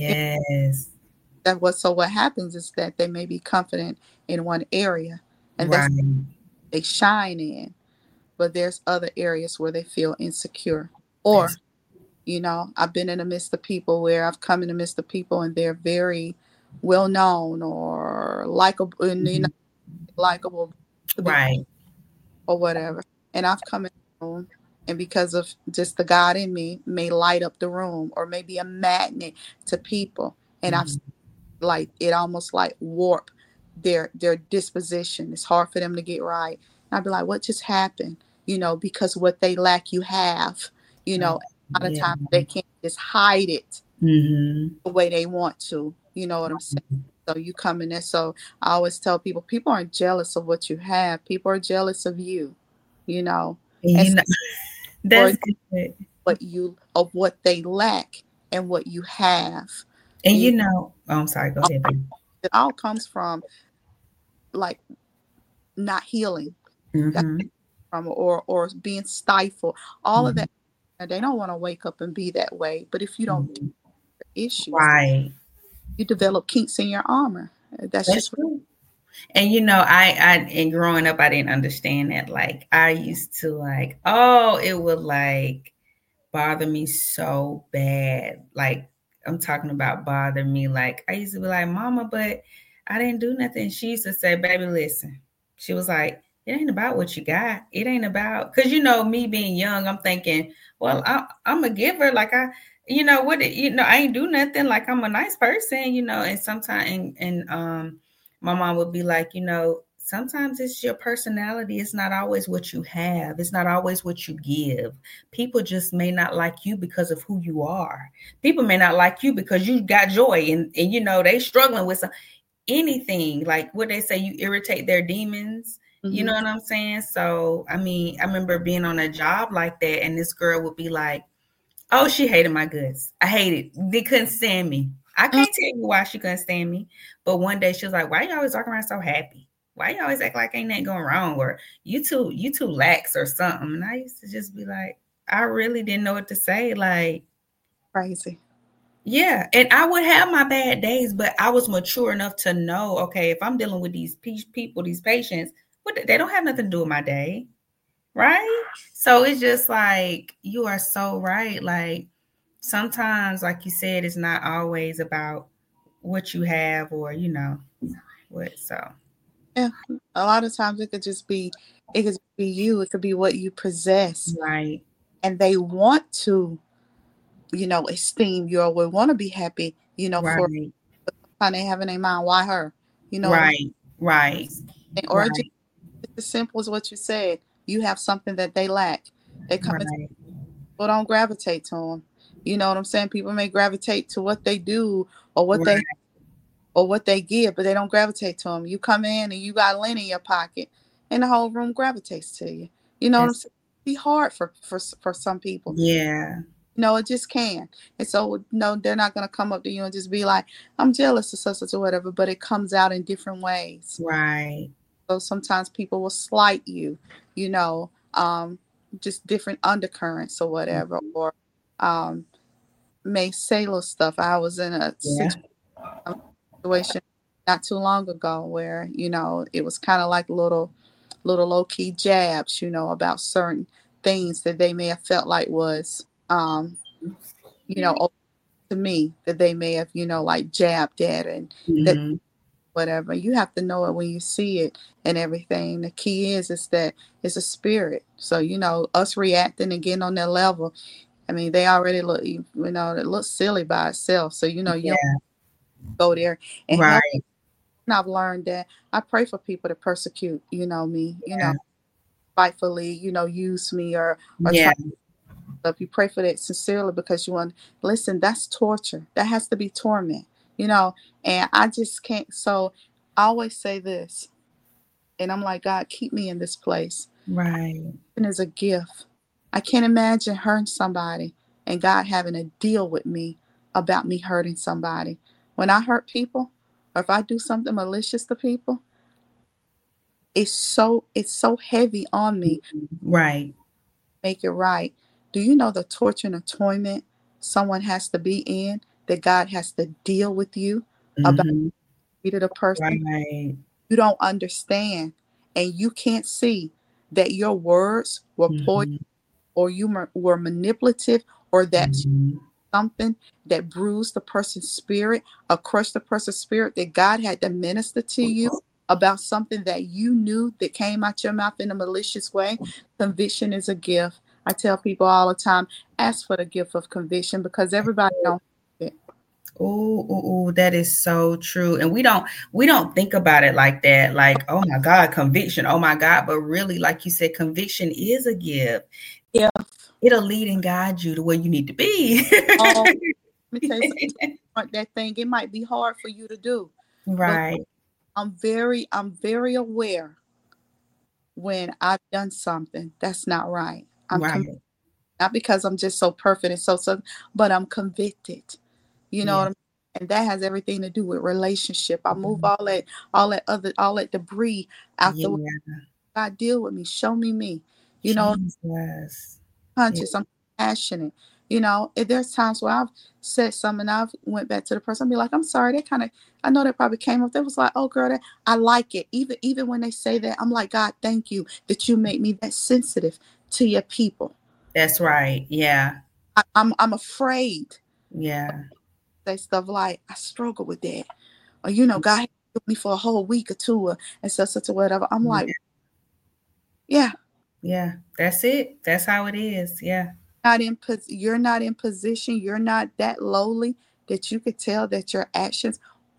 [SPEAKER 1] Yes.
[SPEAKER 2] That what so what happens is that they may be confident in one area, and that's
[SPEAKER 1] Right.
[SPEAKER 2] they shine in, but there's other areas where they feel insecure. Or,
[SPEAKER 1] That's
[SPEAKER 2] you know, I've been in the midst of people where I've come in the midst of people and they're very well known or likable, and you know,
[SPEAKER 1] mhm.
[SPEAKER 2] likable to be,
[SPEAKER 1] Right.
[SPEAKER 2] or whatever. And I've come in the room, and because of just the God in me, may light up the room or maybe a magnet to people. And I've
[SPEAKER 1] Mhm.
[SPEAKER 2] like it almost like warp their their disposition. It's hard for them to get right. And I'd be like, what just happened? You know, because what they lack, you have. You
[SPEAKER 1] Uh,
[SPEAKER 2] know, a lot of
[SPEAKER 1] yeah.
[SPEAKER 2] times they can't just hide it
[SPEAKER 1] Mhm.
[SPEAKER 2] the way they want to. You know what I'm saying? So you come in there. So I always tell people, people aren't jealous of what you have. People are jealous of you. You know,
[SPEAKER 1] And
[SPEAKER 2] and
[SPEAKER 1] you
[SPEAKER 2] so,
[SPEAKER 1] know,
[SPEAKER 2] or
[SPEAKER 1] that's good.
[SPEAKER 2] what you of what they lack and what you have.
[SPEAKER 1] And
[SPEAKER 2] You
[SPEAKER 1] you know, oh, I'm sorry. Go ahead, baby.
[SPEAKER 2] it all comes from like not healing. That's
[SPEAKER 1] Mhm.
[SPEAKER 2] from, or or being stifled. All of
[SPEAKER 1] Mhm.
[SPEAKER 2] that. And they don't want to wake up and be that way. But if you don't deal
[SPEAKER 1] Mhm.
[SPEAKER 2] with issues,
[SPEAKER 1] Right.
[SPEAKER 2] you develop kinks in your armor. That's
[SPEAKER 1] That's
[SPEAKER 2] just what,
[SPEAKER 1] true. And you know, I I and growing up, I didn't understand that. Like I used to like, oh, it would like bother me so bad. Like I'm talking about bother me. Like I used to be like, Mama, but I didn't do nothing. She used to say, baby, listen. She was like, it ain't about what you got. It ain't about, because you know, me being young, I'm thinking, well, I, I'm a giver. Like I, you know, what, you know, I ain't do nothing. Like I'm a nice person, you know, and sometimes, and, and um, my mom would be like, you know, sometimes it's your personality. It's not always what you have. It's not always what you give. People just may not like you because of who you are. People may not like you because you got joy, and, and you know, they struggling with some, anything. Like what they say, you irritate their demons. You know
[SPEAKER 2] mm-hmm.
[SPEAKER 1] what I'm saying? So, I mean, I remember being on a job like that, and this girl would be like, oh, she hated my guts. I hated. They couldn't stand me. I can't tell you why she couldn't stand me. But one day she was like, why you always walking around so happy? Why you always act like ain't nothing going wrong? Or you too, you too lax or something. And I used to just be like, I really didn't know what to say. Like,
[SPEAKER 2] Crazy.
[SPEAKER 1] yeah. And I would have my bad days, but I was mature enough to know, okay, if I'm dealing with these people, these patients, what they don't have nothing to do with my day. Right? So it's just like, you are so right. Like, sometimes, like you said, it's not always about what you have or, you know, what. So,
[SPEAKER 2] Yeah, a lot of times it could just be, it could be you. It could be what you possess,
[SPEAKER 1] right,
[SPEAKER 2] and they want to, you know, esteem you or would want to be happy, you know, for
[SPEAKER 1] right,
[SPEAKER 2] kind of having in mind why her, you know what I'm
[SPEAKER 1] right, right,
[SPEAKER 2] saying, or just
[SPEAKER 1] right,
[SPEAKER 2] as simple as what you said. You have something that they lack. They come into
[SPEAKER 1] right,
[SPEAKER 2] people don't gravitate to them. You know what I'm saying? People may gravitate to what they do or what they
[SPEAKER 1] right.
[SPEAKER 2] or what they give, but they don't gravitate to them. You come in and you got lint in your pocket, and the whole room gravitates to you. You know what I'm
[SPEAKER 1] That's,
[SPEAKER 2] saying? Be hard for for for some people.
[SPEAKER 1] yeah,
[SPEAKER 2] No, it just can. And so, no, they're not going to come up to you and just be like, I'm jealous or such or whatever, but it comes out in different ways.
[SPEAKER 1] right.
[SPEAKER 2] So sometimes people will slight you, you know, um, just different undercurrents or whatever, or um, may say little stuff. I was in a
[SPEAKER 1] Yeah.
[SPEAKER 2] situation not too long ago where, you know, it was kind of like little, little low key jabs, you know, about certain things that they may have felt like was, um, you know, to me that they may have, you know, like jabbed at and that
[SPEAKER 1] Mm-hmm.
[SPEAKER 2] whatever. You have to know it when you see it and everything. The key is is that it's a spirit. So, you know, us reacting and getting on their level, I mean, they already look, you know, it looks silly by itself. So, you know, you don't
[SPEAKER 1] Yeah.
[SPEAKER 2] go there and help.
[SPEAKER 1] Right.
[SPEAKER 2] And I've learned that I pray for people to persecute, you know, me, you know,
[SPEAKER 1] Yeah.
[SPEAKER 2] spitefully, you know, use me or or try.
[SPEAKER 1] Yeah.
[SPEAKER 2] If you pray for that sincerely because you want, listen, that's torture. That has to be torment, you know. And I just can't. So I always say this, and I'm like, God, keep me in this place.
[SPEAKER 1] Right.
[SPEAKER 2] And it's a gift. I can't imagine hurting somebody and God having a deal with me about me hurting somebody. When I hurt people, or if I do something malicious to people, it's so it's so heavy on me.
[SPEAKER 1] Right.
[SPEAKER 2] Make it right. Do you know the torture and the torment someone has to be in that God has to deal with you about
[SPEAKER 1] Mm-hmm.
[SPEAKER 2] treated a person?
[SPEAKER 1] Right.
[SPEAKER 2] You don't understand, and you can't see that your words were poison
[SPEAKER 1] Mm-hmm.
[SPEAKER 2] or you ma- were manipulative or that
[SPEAKER 1] Mm-hmm.
[SPEAKER 2] something that bruised the person's spirit or crushed the person's spirit that God had to minister to you about something that you knew that came out your mouth in a malicious way. Conviction is a gift. I tell people all the time, ask for the gift of conviction because everybody don't have it.
[SPEAKER 1] Oh, oh, oh, that is so true. And we don't we don't think about it like that. Like, oh my God, conviction. Oh my God. But really, like you said, conviction is a gift.
[SPEAKER 2] Yeah.
[SPEAKER 1] It'll lead and guide you to where you need to be.
[SPEAKER 2] Oh, let me tell you something. That thing, it might be hard for you to do, but
[SPEAKER 1] Right.
[SPEAKER 2] I'm very, I'm very aware when I've done something that's not right. I'm com-
[SPEAKER 1] Right.
[SPEAKER 2] not because I'm just so perfect and so so, but I'm convicted. You know what
[SPEAKER 1] Yeah.
[SPEAKER 2] I'm and that has everything to do with relationship. I move all that all that other all that debris out the way.
[SPEAKER 1] Yeah.
[SPEAKER 2] God deal with me. Show me me. You know,
[SPEAKER 1] Jesus. Yeah.
[SPEAKER 2] conscious. I'm passionate. You know, if there's times where I've said something, I've went back to the person, and be like, I'm sorry, that kind of I know that probably came up. That was like, oh girl, that I like it. Even even when they say that, I'm like, God, thank you that you make me that sensitive to your people.
[SPEAKER 1] That's right. Yeah.
[SPEAKER 2] I, I'm I'm afraid
[SPEAKER 1] Yeah.
[SPEAKER 2] to say stuff like I struggle with that. Or you know, God healed me for a whole week or two, or, and so such or whatever. I'm like,
[SPEAKER 1] Yeah.
[SPEAKER 2] yeah,
[SPEAKER 1] Yeah. That's it. That's how it is. Yeah.
[SPEAKER 2] not in pos- you're not in position. You're not that lowly that you could tell that your actions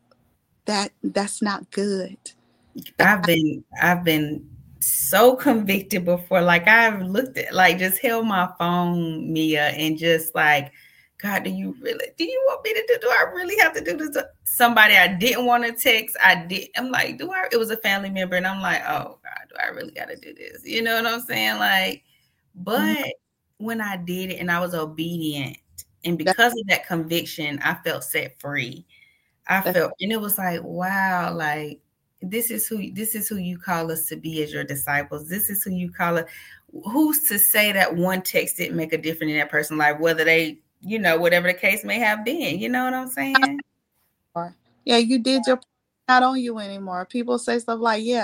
[SPEAKER 2] that that's not good. That,
[SPEAKER 1] I've been I've been so convicted before. Like, I've looked at, like, just held my phone, Mia, and just like, God, do you really do you want me to do? Do I really have to do this to somebody I didn't want to text? I did. I'm like, do I? It was a family member, and I'm like, oh God, do I really got to do this? You know what I'm saying? Like,
[SPEAKER 2] mhm,
[SPEAKER 1] but when I did it and I was obedient, and
[SPEAKER 2] that,
[SPEAKER 1] because of that conviction, I felt set free. I
[SPEAKER 2] that,
[SPEAKER 1] felt, and it was like, wow, like, this is who this is who you call us to be as your disciples. This is who you call it. Who's to say that one text didn't make a difference in that person's life, whether they, you know, whatever the case may have been. You know what I'm saying?
[SPEAKER 2] or, yeah, you did your not on you anymore. People say stuff like, yeah,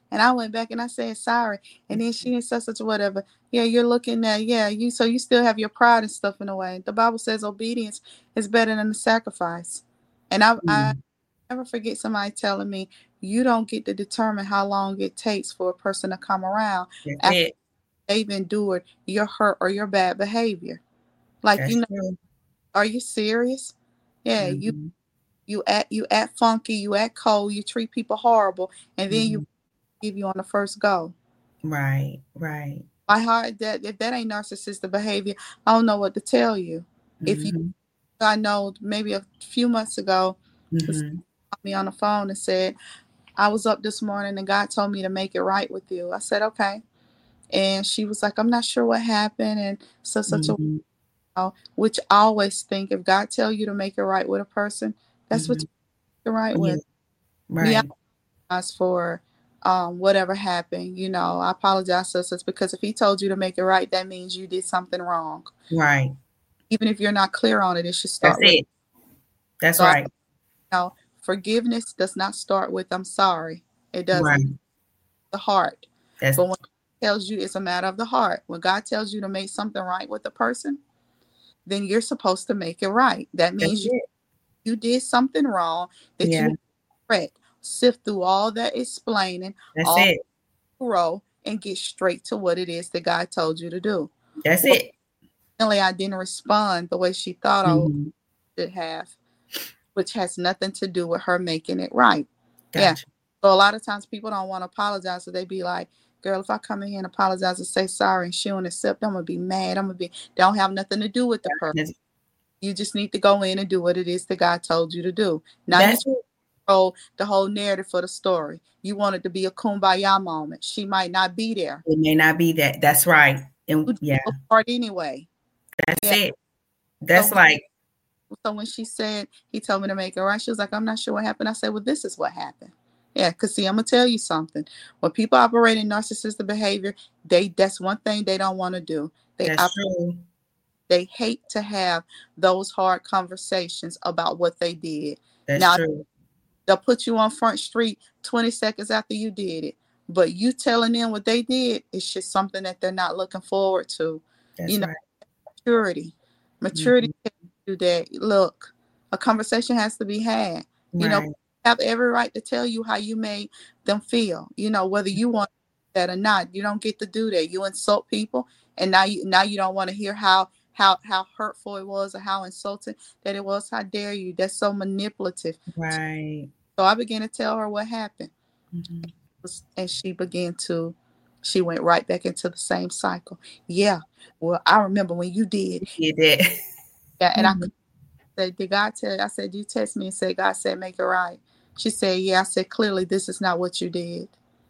[SPEAKER 2] And I went back and I said sorry. And then she and such such whatever. Yeah, you're looking at, yeah, you so you still have your pride and stuff in a way. The Bible says obedience is better than the sacrifice. And I I
[SPEAKER 1] Mm.
[SPEAKER 2] never forget somebody telling me you don't get to determine how long it takes for a person to come around
[SPEAKER 1] That's
[SPEAKER 2] after
[SPEAKER 1] it.
[SPEAKER 2] they've endured your hurt or your bad behavior. Like, you
[SPEAKER 1] That's
[SPEAKER 2] know,
[SPEAKER 1] true.
[SPEAKER 2] are you serious? Yeah, you
[SPEAKER 1] Mm-hmm.
[SPEAKER 2] you act you act funky, you act cold, you treat people horrible, and then
[SPEAKER 1] Mm-hmm.
[SPEAKER 2] you give you on the first go.
[SPEAKER 1] Right. Right.
[SPEAKER 2] My heart, that if that ain't narcissistic behavior, I don't know what to tell you. If you,
[SPEAKER 1] Mm-hmm.
[SPEAKER 2] I know maybe a few months ago, this
[SPEAKER 1] Mm-hmm.
[SPEAKER 2] called me on the phone and said, I was up this morning and God told me to make it right with you. I said, okay. And she was like, I'm not sure what happened. And so such a,
[SPEAKER 1] Mm-hmm.
[SPEAKER 2] which I always think if God tell you to make it right with a person, that's what
[SPEAKER 1] Mm-hmm.
[SPEAKER 2] you make it right
[SPEAKER 1] Yeah.
[SPEAKER 2] with. Me, I
[SPEAKER 1] Right.
[SPEAKER 2] apologize for um, whatever happened. You know, I apologize, sisters, because if he told you to make it right, that means you did something wrong.
[SPEAKER 1] Right.
[SPEAKER 2] Even if you're not clear on it, it should
[SPEAKER 1] That's
[SPEAKER 2] start with.
[SPEAKER 1] it. That's
[SPEAKER 2] So I
[SPEAKER 1] right.
[SPEAKER 2] know forgiveness does not start with I'm sorry. It doesn't.
[SPEAKER 1] Right.
[SPEAKER 2] The heart.
[SPEAKER 1] That's
[SPEAKER 2] But when God tells you it's a matter of the heart, when God tells you to make something right with a person, then you're supposed to make it right. That
[SPEAKER 1] that's
[SPEAKER 2] means you,
[SPEAKER 1] it.
[SPEAKER 2] you did something wrong that you
[SPEAKER 1] Yeah.
[SPEAKER 2] need to correct. Sift through all that explaining,
[SPEAKER 1] That's
[SPEAKER 2] all
[SPEAKER 1] it.
[SPEAKER 2] row, and get straight to what it is that God told you to do.
[SPEAKER 1] That's
[SPEAKER 2] Well,
[SPEAKER 1] it.
[SPEAKER 2] apparently I didn't respond the way she thought I
[SPEAKER 1] Mm-hmm.
[SPEAKER 2] should have, which has nothing to do with her making it right. Yeah.
[SPEAKER 1] Gotcha.
[SPEAKER 2] So a lot of times people don't want to apologize. So they be like, girl, if I come in here and apologize and say sorry and she don't accept, I'm gonna be mad. I'm gonna be don't have nothing to do with the person.
[SPEAKER 1] That's,
[SPEAKER 2] You just need to go in and do what it is that God told you to do. Now you
[SPEAKER 1] that's it.
[SPEAKER 2] control the whole narrative for the story. You want it to be a kumbaya moment. She might not be there.
[SPEAKER 1] It may not be that. That's right. And
[SPEAKER 2] You did
[SPEAKER 1] yeah,
[SPEAKER 2] your part anyway.
[SPEAKER 1] that's
[SPEAKER 2] Yeah.
[SPEAKER 1] it.
[SPEAKER 2] So
[SPEAKER 1] That's
[SPEAKER 2] when,
[SPEAKER 1] like,
[SPEAKER 2] so when she said he told me to make it right, she was like, I'm not sure what happened. I said, well, this is what happened. Yeah, because see, I'm gonna tell you something. When people operate in narcissistic behavior, they that's one thing they don't want to do. They
[SPEAKER 1] that's
[SPEAKER 2] op-
[SPEAKER 1] true.
[SPEAKER 2] they hate to have those hard conversations about what they did.
[SPEAKER 1] That's
[SPEAKER 2] Now
[SPEAKER 1] true.
[SPEAKER 2] they'll put you on Front Street twenty seconds after you did it, but you telling them what they did is just something that they're not looking forward to. You
[SPEAKER 1] That's
[SPEAKER 2] know,
[SPEAKER 1] right.
[SPEAKER 2] maturity, maturity
[SPEAKER 1] Mm-hmm.
[SPEAKER 2] do that. Look, a conversation has to be had. You know,
[SPEAKER 1] Right.
[SPEAKER 2] have every right to tell you how you made them feel. You know, whether you want that or not, you don't get to do that. You insult people, and now you now you don't want to hear how how how hurtful it was or how insulting that it was. How dare you? That's so manipulative.
[SPEAKER 1] Right.
[SPEAKER 2] So I began to tell her what happened,
[SPEAKER 1] Mm-hmm.
[SPEAKER 2] and she began to. She went right back into the same cycle. Yeah. Well, I remember when you did.
[SPEAKER 1] Did that.
[SPEAKER 2] Yeah, and I
[SPEAKER 1] Mhm.
[SPEAKER 2] said, did God tell you? I said, you text me and said, God said, make it right. She said, yeah. I said, clearly, this is not what you did.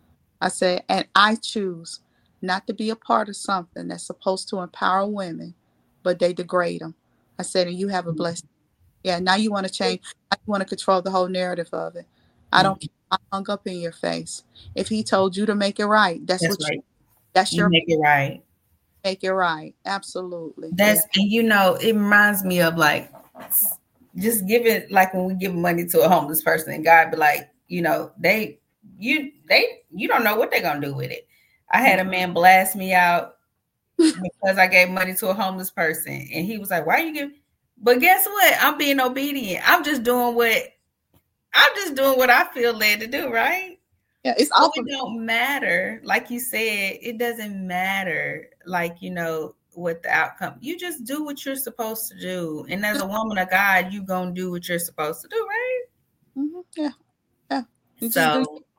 [SPEAKER 2] I said, and I choose not to be a part of something that's supposed to empower women, but they degrade them. I said, and you have a blessed. Yeah, now you want to change. I want to control the whole narrative of it. I don't
[SPEAKER 1] Mhm.
[SPEAKER 2] care. I hung up in your face. If he told you to make it right, that's
[SPEAKER 1] That's
[SPEAKER 2] what you,
[SPEAKER 1] right.
[SPEAKER 2] that's
[SPEAKER 1] You
[SPEAKER 2] your
[SPEAKER 1] make it right.
[SPEAKER 2] make it right. Absolutely. Yeah.
[SPEAKER 1] That's, and you know, it reminds me of like just giving, like when we give money to a homeless person and God be like, you know, they, you, they, you don't know what they're going to do with it. I had a man blast me out because I gave money to a homeless person and he was like, why are you giving? But guess what? I'm being obedient. I'm just doing what, I'm just doing what I feel led to do, right?
[SPEAKER 2] Yeah, it's
[SPEAKER 1] So
[SPEAKER 2] off
[SPEAKER 1] it
[SPEAKER 2] of
[SPEAKER 1] don't matter. Like you said, it doesn't matter, like, you know, what the outcome. You just do what you're supposed to do. And as a woman of God, you gonna do what you're supposed to do, right?
[SPEAKER 2] mhm, yeah, yeah. You just do.
[SPEAKER 1] So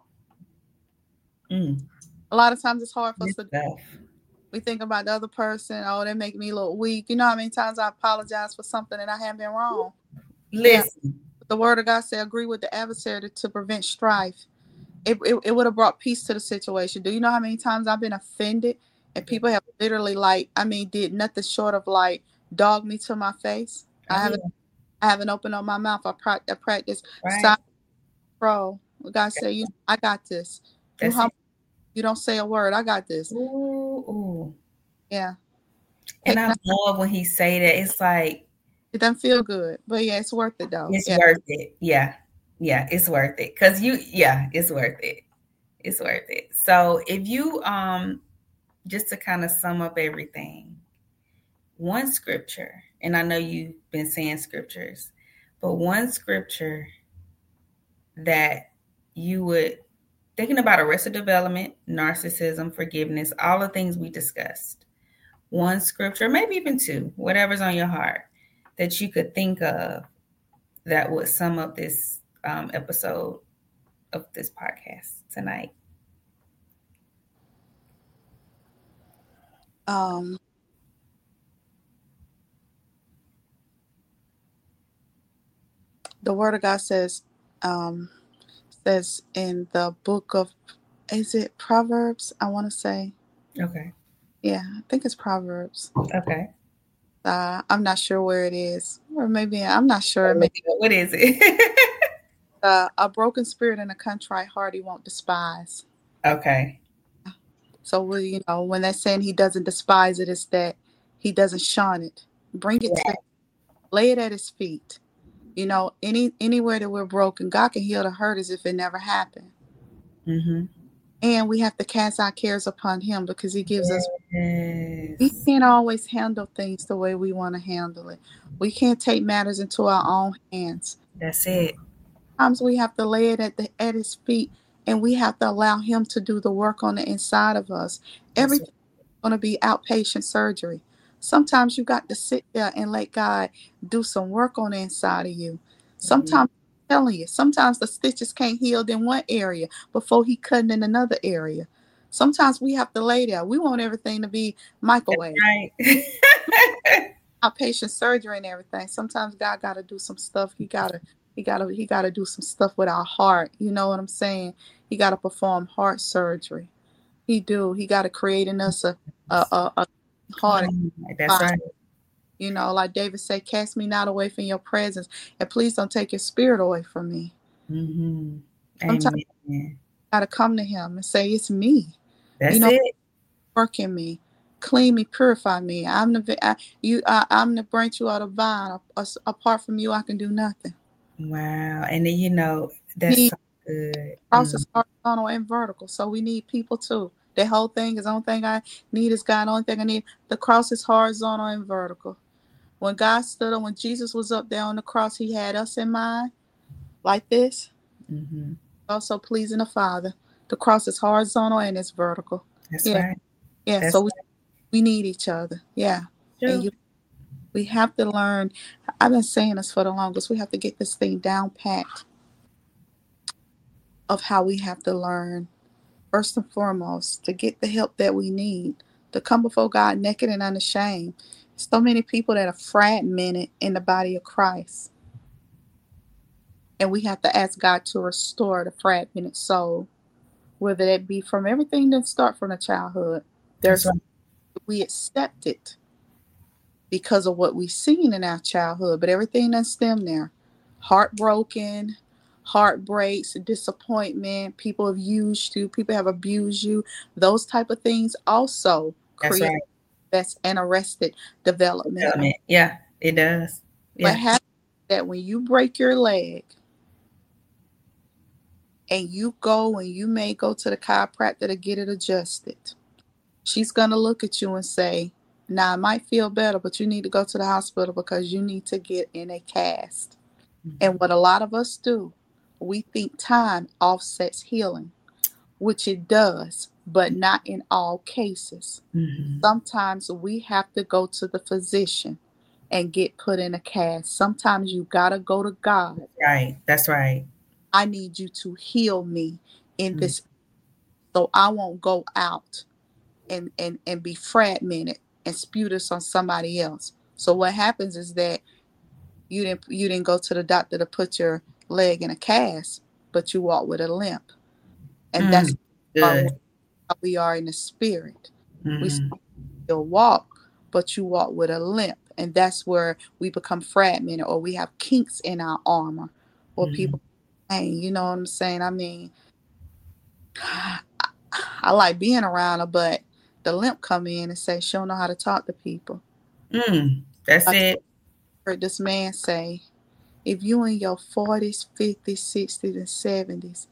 [SPEAKER 1] mm,
[SPEAKER 2] A lot of times it's hard for us
[SPEAKER 1] this
[SPEAKER 2] to.
[SPEAKER 1] stuff.
[SPEAKER 2] We think about the other person. Oh, they make me look weak. You know how many times I apologize for something and I haven't been wrong. Yeah,
[SPEAKER 1] Listen,
[SPEAKER 2] the word of God said, agree with the adversary to, to prevent strife. It, it, it would have brought peace to the situation. Do you know how many times I've been offended and people have literally like, I mean, did nothing short of like dog me to my face. I
[SPEAKER 1] oh
[SPEAKER 2] haven't,
[SPEAKER 1] yeah,
[SPEAKER 2] I haven't opened up my mouth. I, pra- I practice
[SPEAKER 1] right.
[SPEAKER 2] silent control. God said, you, I got this. You
[SPEAKER 1] That's it.
[SPEAKER 2] humble. You don't say a word. I got this.
[SPEAKER 1] Ooh, ooh.
[SPEAKER 2] Yeah.
[SPEAKER 1] And
[SPEAKER 2] Take
[SPEAKER 1] I
[SPEAKER 2] nothing.
[SPEAKER 1] love when he say that. It's like
[SPEAKER 2] It doesn't feel good, but yeah, it's worth it though.
[SPEAKER 1] it's
[SPEAKER 2] Yeah.
[SPEAKER 1] worth it. Yeah, yeah, it's worth it. Cause you, yeah, it's worth it. It's worth it. So if you um just to kind of sum up everything, one scripture, and I know you've been saying scriptures, but one scripture that you would, thinking about arrested development, narcissism, forgiveness, all the things we discussed, one scripture, maybe even two, whatever's on your heart, that you could think of that would sum up this um, episode of this podcast tonight.
[SPEAKER 2] Um, the Word of God says, um, says in the book of, is it Proverbs? I want to say.
[SPEAKER 1] Okay.
[SPEAKER 2] Yeah, I think it's Proverbs.
[SPEAKER 1] Okay.
[SPEAKER 2] Uh, I'm not sure where it is, or maybe I'm not sure. Maybe,
[SPEAKER 1] what is it?
[SPEAKER 2] uh, a broken spirit and a contrite heart he won't despise.
[SPEAKER 1] Okay.
[SPEAKER 2] So we, you know, when they're saying he doesn't despise it, it's that he doesn't shun it. Bring it yeah. to, lay it at his feet. You know, any anywhere that we're broken, God can heal the hurt as if it never happened.
[SPEAKER 1] Mm-hmm.
[SPEAKER 2] And we have to cast our cares upon him because he gives
[SPEAKER 1] yes.
[SPEAKER 2] us. We can't always handle things the way we want to handle it. We can't take matters into our own hands.
[SPEAKER 1] That's it.
[SPEAKER 2] Sometimes we have to lay it at the at his feet, and we have to allow him to do the work on the inside of us. That's Everything is going to be outpatient surgery. Sometimes you got to sit there and let God do some work on the inside of you. Sometimes mm-hmm. I'm telling you, sometimes the stitches can't heal in one area before he cutting in another area. Sometimes we have to lay there. We want everything to be microwave. Right. Outpatient surgery and everything. Sometimes God got to do some stuff. He got to, he got to, he got to do some stuff with our heart. You know what I'm saying? He got to perform heart surgery. He do. He got to create in us a, a, a, a heart.
[SPEAKER 1] That's right.
[SPEAKER 2] You know, like David said, cast me not away from your presence, and please don't take your spirit away from me.
[SPEAKER 1] Mm-hmm.
[SPEAKER 2] Sometimes you got to come to him and say, it's me.
[SPEAKER 1] That's
[SPEAKER 2] you know,
[SPEAKER 1] it.
[SPEAKER 2] Work in me, clean me, purify me. I'm the I, you. I, I'm the branch you are the vine. Apart from you, I can do nothing.
[SPEAKER 1] Wow, and then you know that's need, so good.
[SPEAKER 2] Cross is mm. horizontal and vertical, so we need people too. That whole thing is the only thing I need is God. The only thing I need. The cross is horizontal and vertical. When God stood up, when Jesus was up there on the cross, he had us in mind, like this.
[SPEAKER 1] Mm-hmm.
[SPEAKER 2] Also pleasing the Father. The cross is horizontal and it's vertical.
[SPEAKER 1] That's
[SPEAKER 2] yeah.
[SPEAKER 1] right.
[SPEAKER 2] Yeah,
[SPEAKER 1] That's
[SPEAKER 2] so we, we need each other. Yeah.
[SPEAKER 1] True.
[SPEAKER 2] And you, we have to learn. I've been saying this for the longest. We have to get this thing down packed of how we have to learn, first and foremost, to get the help that we need, to come before God naked and unashamed. So many people that are fragmented in the body of Christ. And we have to ask God to restore the fragmented soul, whether that be from everything that starts from the childhood. There's right. We accept it because of what we've seen in our childhood, but everything that's stemmed there, heartbroken, heartbreaks, disappointment, people have used you, people have abused you, those type of things also
[SPEAKER 1] that's
[SPEAKER 2] create
[SPEAKER 1] right.
[SPEAKER 2] that's an arrested development.
[SPEAKER 1] development. Yeah, it does. Yeah.
[SPEAKER 2] What happens is that when you break your leg and you go and you may go to the chiropractor to get it adjusted, she's going to look at you and say, now, it might feel better, but you need to go to the hospital because you need to get in a cast. Mm-hmm. And what a lot of us do, we think time offsets healing, which it does, but not in all cases. Mm-hmm. Sometimes we have to go to the physician and get put in a cast. Sometimes you got to go to God.
[SPEAKER 1] Right. That's right.
[SPEAKER 2] I need you to heal me in mm-hmm. this, so I won't go out and, and, and be fragmented and spew this on somebody else. So what happens is that you didn't you didn't go to the doctor to put your leg in a cast, but you walk with a limp. And mm, that's how we are in the spirit. Mm-hmm. We still walk, but you walk with a limp. And that's where we become fragmented, or we have kinks in our armor, or mm-hmm. people saying, you know what I'm saying? I mean, I, I like being around her, but the limp come in and say she don't know how to talk to people.
[SPEAKER 1] Mm, that's I it.
[SPEAKER 2] Heard this man say, if you in your forties, fifties, sixties, and seventies,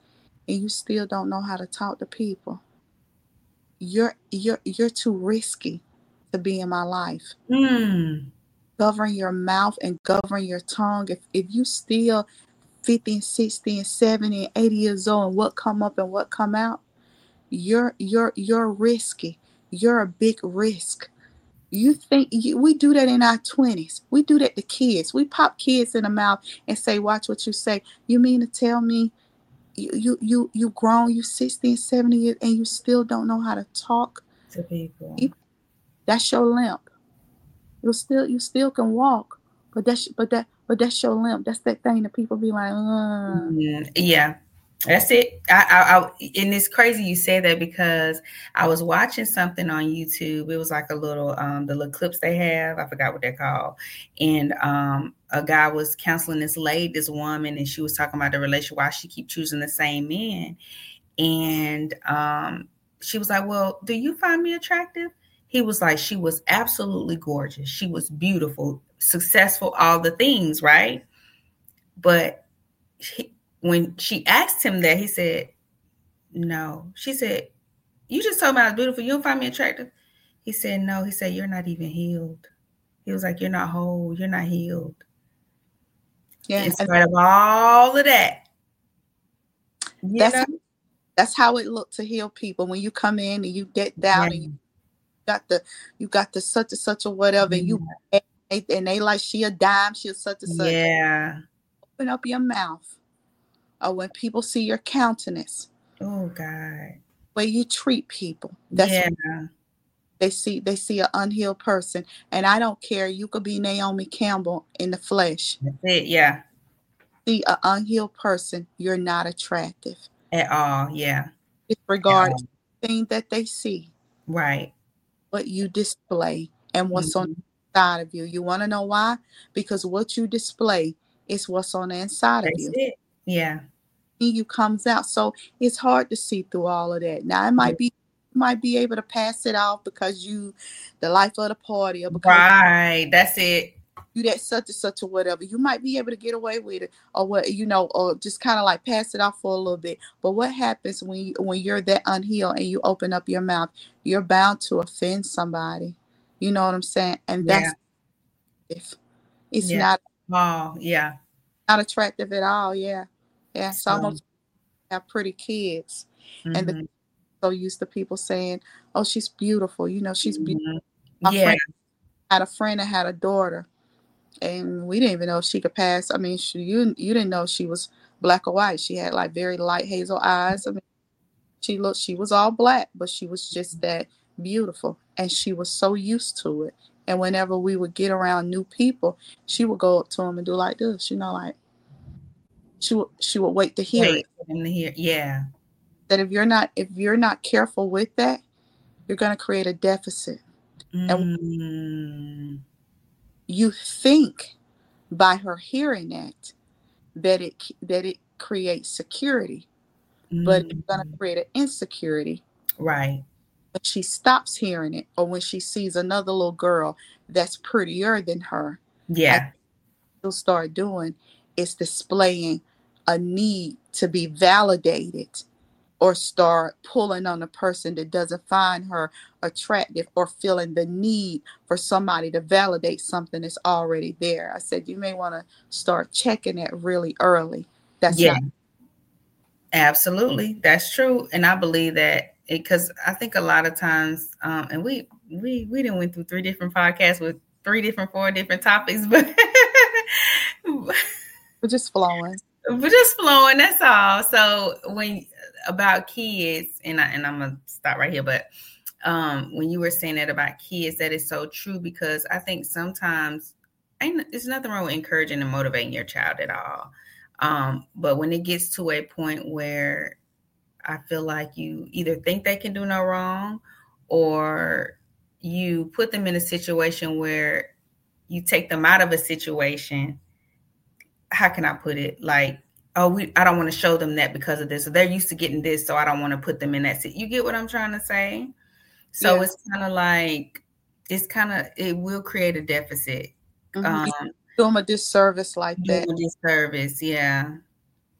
[SPEAKER 2] and you still don't know how to talk to people. You're you're you're too risky to be in my life.
[SPEAKER 1] Mm.
[SPEAKER 2] Govern your mouth and govern your tongue. If if you still fifty and sixty and seventy and eighty years old and what come up and what come out, you're you're you're risky. You're a big risk. You think you, we do that in our twenties. We do that to kids. We pop kids in the mouth and say, watch what you say. You mean to tell me you you you, you grown, you sixty and seventy years and you still don't know how to talk?
[SPEAKER 1] To people.
[SPEAKER 2] That's your limp. You still you still can walk, but that's but that but that's your limp. That's that thing that people be like, uh.
[SPEAKER 1] Mm, yeah, that's it. I, I, I, and it's crazy you say that because I was watching something on YouTube. It was like a little, um, the little clips they have. I forgot what they're called. And um, a guy was counseling this lady, this woman, and she was talking about the relationship, why she keep choosing the same man. And um, she was like, well, do you find me attractive? He was like, she was absolutely gorgeous. She was beautiful, successful, all the things, right? But he, when she asked him that, he said, no. She said, you just told me I was beautiful. You don't find me attractive? He said, no. He said, you're not even healed. He was like, you're not whole. You're not healed.
[SPEAKER 2] Yeah.
[SPEAKER 1] In spite of all of that. You
[SPEAKER 2] that's
[SPEAKER 1] know?
[SPEAKER 2] How, that's how it looked to heal people. When you come in and you get down, yeah, and you got the you got the such and such or whatever, yeah, and you and they like she a dime, she a such and such.
[SPEAKER 1] Yeah.
[SPEAKER 2] Open up your mouth. Or when people see your countenance.
[SPEAKER 1] Oh God.
[SPEAKER 2] Way you treat people. That's
[SPEAKER 1] yeah.
[SPEAKER 2] They see they see an unhealed person. And I don't care. You could be Naomi Campbell in the flesh.
[SPEAKER 1] That's it, yeah.
[SPEAKER 2] See an unhealed person, you're not attractive.
[SPEAKER 1] At all, yeah.
[SPEAKER 2] Disregard anything that they see.
[SPEAKER 1] Right.
[SPEAKER 2] What you display and what's mm-hmm. on the inside of you. You want to know why? Because what you display is what's on the inside
[SPEAKER 1] That's
[SPEAKER 2] of you.
[SPEAKER 1] It. Yeah.
[SPEAKER 2] You comes out. So it's hard to see through all of that. Now it might be you might be able to pass it off because you the life of the party or because
[SPEAKER 1] right. That's it.
[SPEAKER 2] You that such and such or whatever. You might be able to get away with it or what you know, or just kind of like pass it off for a little bit. But what happens when you when you're that unhealed and you open up your mouth, you're bound to offend somebody. You know what I'm saying? And
[SPEAKER 1] yeah.
[SPEAKER 2] that's if it's
[SPEAKER 1] yeah.
[SPEAKER 2] not
[SPEAKER 1] oh yeah.
[SPEAKER 2] Not attractive at all. Yeah. Yeah, it's
[SPEAKER 1] so,
[SPEAKER 2] almost have pretty kids, mm-hmm. and the, so used to people saying, "Oh, she's beautiful." You know, she's beautiful. Mm-hmm. My
[SPEAKER 1] yeah.
[SPEAKER 2] friend had a friend that had a daughter, and we didn't even know if she could pass. I mean, she, you you didn't know she was black or white. She had like very light hazel eyes. I mean, she looked, she was all black, but she was just that beautiful, and she was so used to it. And whenever we would get around new people, she would go up to them and do like this, you know, like. She would she would wait to hear
[SPEAKER 1] wait
[SPEAKER 2] it.
[SPEAKER 1] For them to hear. Yeah.
[SPEAKER 2] That if you're not if you're not careful with that, you're going to create a deficit.
[SPEAKER 1] Mm.
[SPEAKER 2] And you think by her hearing that that it that it creates security, mm. but it's going to create an insecurity.
[SPEAKER 1] Right.
[SPEAKER 2] When she stops hearing it, or when she sees another little girl that's prettier than her,
[SPEAKER 1] yeah,
[SPEAKER 2] she'll start doing is displaying a need to be validated or start pulling on a person that doesn't find her attractive or feeling the need for somebody to validate something that's already there. I said, you may want to start checking it really early. That's
[SPEAKER 1] yeah,
[SPEAKER 2] not-
[SPEAKER 1] absolutely. That's true. And I believe that because I think a lot of times, um, and we, we, we didn't went through three different podcasts with three different, four different topics, but
[SPEAKER 2] we're just flowing.
[SPEAKER 1] We're just flowing. That's all. So when about kids, and I and I'm gonna stop right here, but um, when you were saying that about kids, that is so true because I think sometimes ain't there's nothing wrong with encouraging and motivating your child at all. Um, but when it gets to a point where I feel like you either think they can do no wrong, or you put them in a situation where you take them out of a situation. How can I put it? Like, oh, we, I don't want to show them that because of this. So they're used to getting this, so I don't want to put them in that. You get what I'm trying to say? So yeah. It's kind of like, it's kind of, it will create a deficit.
[SPEAKER 2] Mm-hmm. Um, do them a disservice like
[SPEAKER 1] do
[SPEAKER 2] that.
[SPEAKER 1] Do them a disservice, yeah.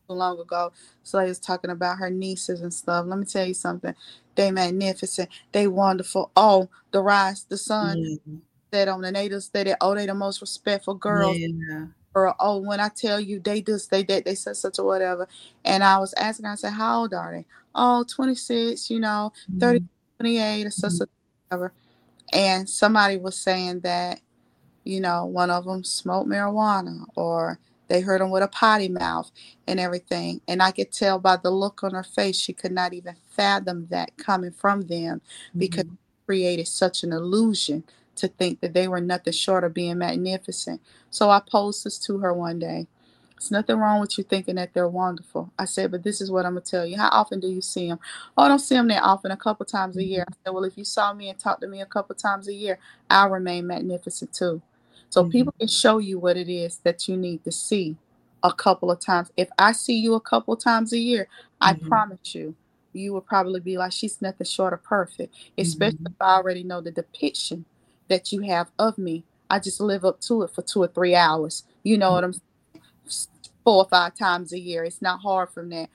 [SPEAKER 2] too long ago. So they was talking about her nieces and stuff. Let me tell you something. They magnificent. They wonderful. Oh, the rise, the sun
[SPEAKER 1] Mm.
[SPEAKER 2] that on the natives that they, oh, they the most respectful girls.
[SPEAKER 1] Yeah.
[SPEAKER 2] Or oh, when I tell you they this, they that, they said such or whatever. And I was asking, I said, how old are they? Oh, twenty-six, you know, thirty,
[SPEAKER 1] Mhm.
[SPEAKER 2] twenty-eight, or such
[SPEAKER 1] Mhm.
[SPEAKER 2] or whatever. And somebody was saying that, you know, one of them smoked marijuana or they heard him with a potty mouth and everything. And I could tell by the look on her face, she could not even fathom that coming from them because
[SPEAKER 1] Mhm.
[SPEAKER 2] it created such an illusion to think that they were nothing short of being magnificent. So I posed this to her one day. There's nothing wrong with you thinking that they're wonderful. I said, but this is what I'm going to tell you. How often do you see them? Oh, I don't see them that often, a couple times a year. I said, well, if you saw me and talked to me a couple times a year, I'll remain magnificent too. So
[SPEAKER 1] Mhm.
[SPEAKER 2] people can show you what it is that you need to see a couple of times. If I see you a couple of times a year, I
[SPEAKER 1] Mhm.
[SPEAKER 2] promise you, you will probably be like, she's nothing short of perfect, especially if
[SPEAKER 1] Mhm.
[SPEAKER 2] I already know the depiction that you have of me. I just live up to it for two or three hours. You know what I'm saying? Four or five times a year. It's not hard from that.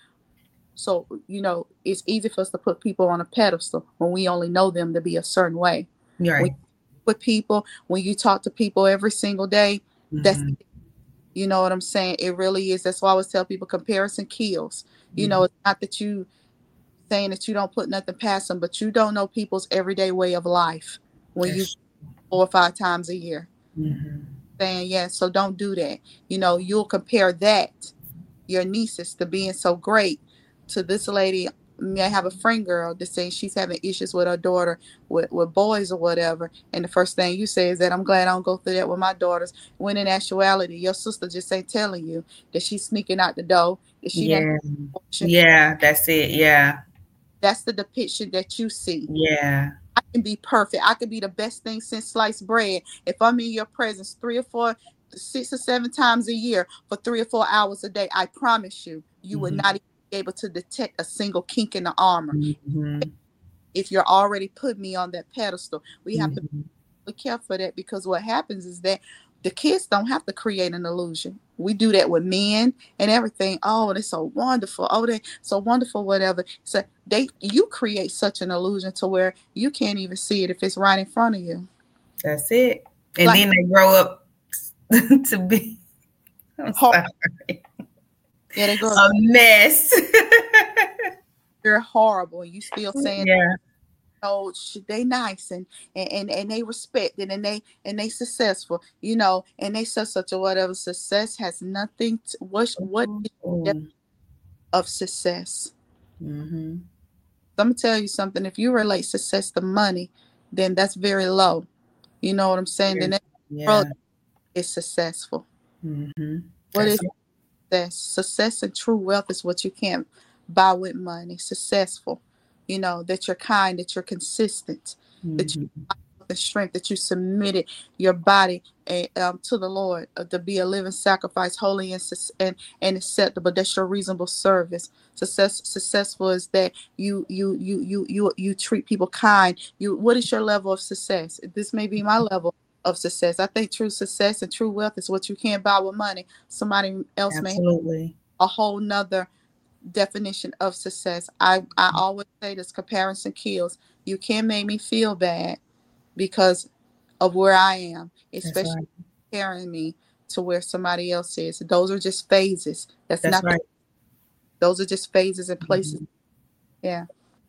[SPEAKER 2] So, you know, it's easy for us to put people on a pedestal when we only know them to be a certain way.
[SPEAKER 1] You're
[SPEAKER 2] When
[SPEAKER 1] right.
[SPEAKER 2] you with people, when you talk to people every single day, that's,
[SPEAKER 1] Mhm.
[SPEAKER 2] you know what I'm saying? It really is. That's why I always tell people comparison kills. You know,
[SPEAKER 1] Mhm.
[SPEAKER 2] it's not that you saying that you don't put nothing past them, but you don't know people's everyday way of life when you
[SPEAKER 1] That's
[SPEAKER 2] four or five times a year.
[SPEAKER 1] Mhm.
[SPEAKER 2] Saying yes, so don't do that. You know, you'll compare that your nieces to being so great to this lady. May I have a friend girl that says she's having issues with her daughter with, with boys or whatever. And the first thing you say is that I'm glad I don't go through that with my daughters. When in actuality, your sister just ain't telling you that she's sneaking out the door, that she done
[SPEAKER 1] Yeah.
[SPEAKER 2] abortion.
[SPEAKER 1] Yeah, that's it. Yeah.
[SPEAKER 2] That's the depiction that you see.
[SPEAKER 1] Yeah.
[SPEAKER 2] I can be perfect. I can be the best thing since sliced bread. If I'm in your presence three or four, six or seven times a year for three or four hours a day, I promise you, you would
[SPEAKER 1] Mhm.
[SPEAKER 2] not even be able to detect a single kink in the armor.
[SPEAKER 1] Mhm.
[SPEAKER 2] If you're already put me on that pedestal, we have to
[SPEAKER 1] Mhm.
[SPEAKER 2] be careful for that because what happens is that the kids don't have to create an illusion. We do that with men and everything. Oh, they're so wonderful. Oh, they're so wonderful, whatever. So they you create such an illusion to where you can't even see it if it's right in front of you.
[SPEAKER 1] That's it. And
[SPEAKER 2] Like
[SPEAKER 1] then they grow up to be, I'm
[SPEAKER 2] hor-
[SPEAKER 1] sorry,
[SPEAKER 2] yeah, they grow
[SPEAKER 1] a mess.
[SPEAKER 2] they're horrible and you still saying
[SPEAKER 1] Yeah.
[SPEAKER 2] oh they nice and, and and and they respected and they and they successful, you know, and they such such a whatever. Success has nothing to, what what is the depth
[SPEAKER 1] Mhm.
[SPEAKER 2] of success?
[SPEAKER 1] Mhm.
[SPEAKER 2] I'm gonna tell you something. If you relate success to money, then that's very low. You know what I'm saying?
[SPEAKER 1] Yeah.
[SPEAKER 2] Then that world
[SPEAKER 1] Yeah.
[SPEAKER 2] is successful.
[SPEAKER 1] Mhm.
[SPEAKER 2] What
[SPEAKER 1] That's
[SPEAKER 2] is
[SPEAKER 1] it.
[SPEAKER 2] success? Success and true wealth is what you can't buy with money. Successful. You know, that you're kind, that you're consistent, that you
[SPEAKER 1] Mhm.
[SPEAKER 2] have the strength, that you submitted your body eh, um, to the Lord uh, to be a living sacrifice, holy and, sus- and, and acceptable. That's your reasonable service. Success successful is that you you you you you you treat people kind. You what is your level of success? This may be my level of success. I think true success and true wealth is what you can't buy with money. Somebody else may have
[SPEAKER 1] Absolutely.
[SPEAKER 2] a whole nother definition of success. I, I always say this comparison kills. You can't make me feel bad because of where I am,
[SPEAKER 1] That's
[SPEAKER 2] especially
[SPEAKER 1] right.
[SPEAKER 2] comparing me to where somebody else is. Those are just phases. That's
[SPEAKER 1] That's
[SPEAKER 2] not the,
[SPEAKER 1] right.
[SPEAKER 2] those are just phases and places.
[SPEAKER 1] Mhm.
[SPEAKER 2] Yeah.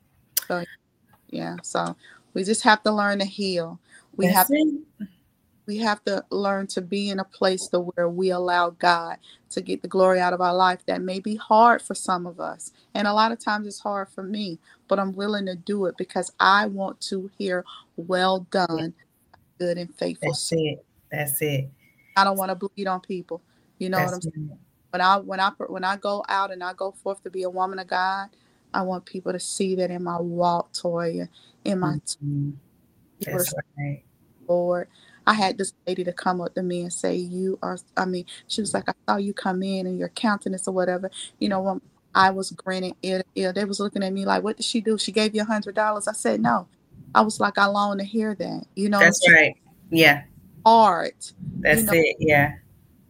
[SPEAKER 2] So yeah. So we just have to learn to heal. We
[SPEAKER 1] That's
[SPEAKER 2] have
[SPEAKER 1] it.
[SPEAKER 2] we have to learn to be in a place to where we allow God to get the glory out of our life. That may be hard for some of us. And a lot of times it's hard for me, but I'm willing to do it because I want to hear well
[SPEAKER 1] Yeah.
[SPEAKER 2] done, good and faithful
[SPEAKER 1] That's
[SPEAKER 2] servant.
[SPEAKER 1] it. That's it.
[SPEAKER 2] I don't want to bleed on people. You know what I'm
[SPEAKER 1] That's
[SPEAKER 2] saying?
[SPEAKER 1] it.
[SPEAKER 2] When I when I when I go out and I go forth to be a woman of God, I want people to see that in my walk, Toya, in my t-
[SPEAKER 1] Mhm.
[SPEAKER 2] people to
[SPEAKER 1] That's right.
[SPEAKER 2] Lord. I had this lady to come up to me and say, you are, I mean, she was like, I saw you come in and your countenance or whatever. You know, when I was grinning ear to ear, they was looking at me like, what did she do? She gave you a hundred dollars. I said, no. I was like, I long to hear that. You know what I'm
[SPEAKER 1] That's
[SPEAKER 2] saying?
[SPEAKER 1] right. Yeah.
[SPEAKER 2] Hard, you
[SPEAKER 1] That's
[SPEAKER 2] know,
[SPEAKER 1] it. Yeah.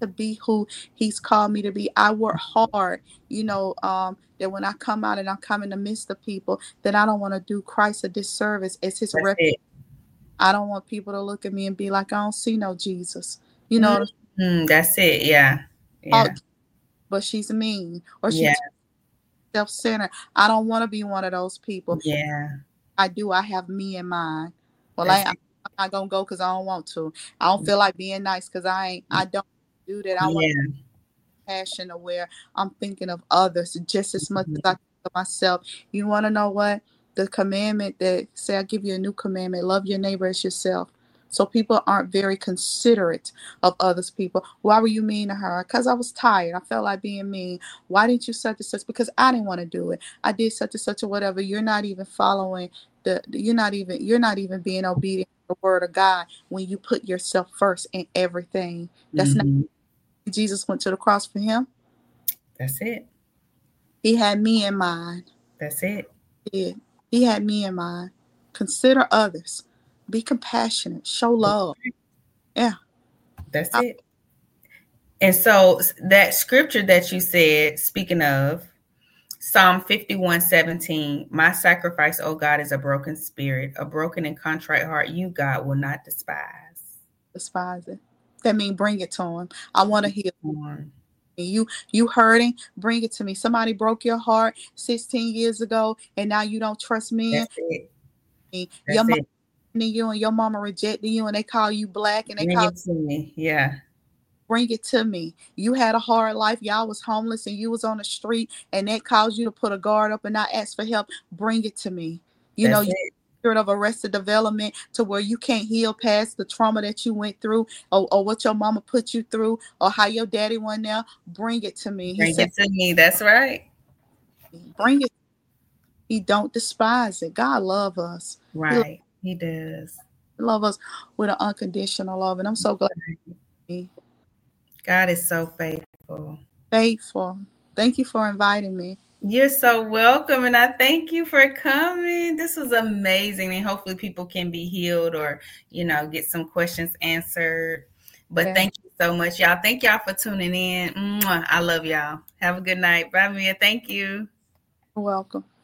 [SPEAKER 2] to be who he's called me to be. I work hard, you know, um, that when I come out and I come in the midst of people, that I don't want to do Christ a disservice. It's his
[SPEAKER 1] That's
[SPEAKER 2] rep.
[SPEAKER 1] it.
[SPEAKER 2] I don't want people to look at me and be like, I don't see no Jesus. You know what I'm
[SPEAKER 1] Mm-hmm. That's it. Yeah. Yeah.
[SPEAKER 2] saying? But she's mean or
[SPEAKER 1] Yeah.
[SPEAKER 2] she's self-centered. I don't want to be one of those people.
[SPEAKER 1] Yeah.
[SPEAKER 2] I do. I have me in mind. Well, I,
[SPEAKER 1] That's
[SPEAKER 2] I'm
[SPEAKER 1] it.
[SPEAKER 2] not gonna go because I don't want to. I don't feel like being nice because I ain't. I don't do that. I want
[SPEAKER 1] Yeah.
[SPEAKER 2] passion to where I'm thinking of others just as much as I
[SPEAKER 1] Mhm.
[SPEAKER 2] think of myself. You want to know what? The commandment that say I give you a new commandment: love your neighbor as yourself. So people aren't very considerate of others people. Why were you mean to her? Because I was tired. I felt like being mean. Why didn't you such and such? Because I didn't want to do it. I did such and such or whatever. You're not even following the you're not even you're not even being obedient to the word of God when you put yourself first in everything. That's not
[SPEAKER 1] Mhm.
[SPEAKER 2] Jesus went to the cross for him.
[SPEAKER 1] That's it.
[SPEAKER 2] He had me in mind.
[SPEAKER 1] That's it.
[SPEAKER 2] He did. He had me in mind. Consider others. Be compassionate. Show love. Yeah.
[SPEAKER 1] That's
[SPEAKER 2] I-
[SPEAKER 1] it. And so that scripture that you said, speaking of Psalm fifty-one seventeen, my sacrifice, oh God, is a broken spirit, a broken and contrite heart, you, God, will not despise.
[SPEAKER 2] despise it. That means bring it to him. I want to heal.
[SPEAKER 1] Come on.
[SPEAKER 2] You you hurting, bring it to me. Somebody broke your heart sixteen years ago, and now you don't trust
[SPEAKER 1] That's
[SPEAKER 2] men.
[SPEAKER 1] it.
[SPEAKER 2] Your
[SPEAKER 1] That's
[SPEAKER 2] mama
[SPEAKER 1] it.
[SPEAKER 2] you and your mama rejected you, and they call you black, and they
[SPEAKER 1] Bring
[SPEAKER 2] call
[SPEAKER 1] it to me. Yeah.
[SPEAKER 2] bring it to me. You had a hard life. Y'all was homeless, and you was on the street, and that caused you to put a guard up and not ask for help. Bring it to me. You know
[SPEAKER 1] That's
[SPEAKER 2] you.
[SPEAKER 1] it.
[SPEAKER 2] Of arrested development to where you can't heal past the trauma that you went through or, or what your mama put you through or how your daddy went there, bring it to me. He
[SPEAKER 1] Bring
[SPEAKER 2] said,
[SPEAKER 1] it to me. That's right.
[SPEAKER 2] bring it. He don't despise it. God love us. He love,
[SPEAKER 1] Right. He does.
[SPEAKER 2] love us with an unconditional love. And I'm so glad to be
[SPEAKER 1] God is so faithful.
[SPEAKER 2] faithful. Thank you for inviting me.
[SPEAKER 1] You're so welcome, and I thank you for coming. This was amazing, and hopefully people can be healed or, you know, get some questions answered. But
[SPEAKER 2] Yeah,
[SPEAKER 1] thank you so much, y'all. Thank y'all for tuning in. Mwah. I love y'all. Have a good night. Bye, Mia. Thank you.
[SPEAKER 2] you're welcome.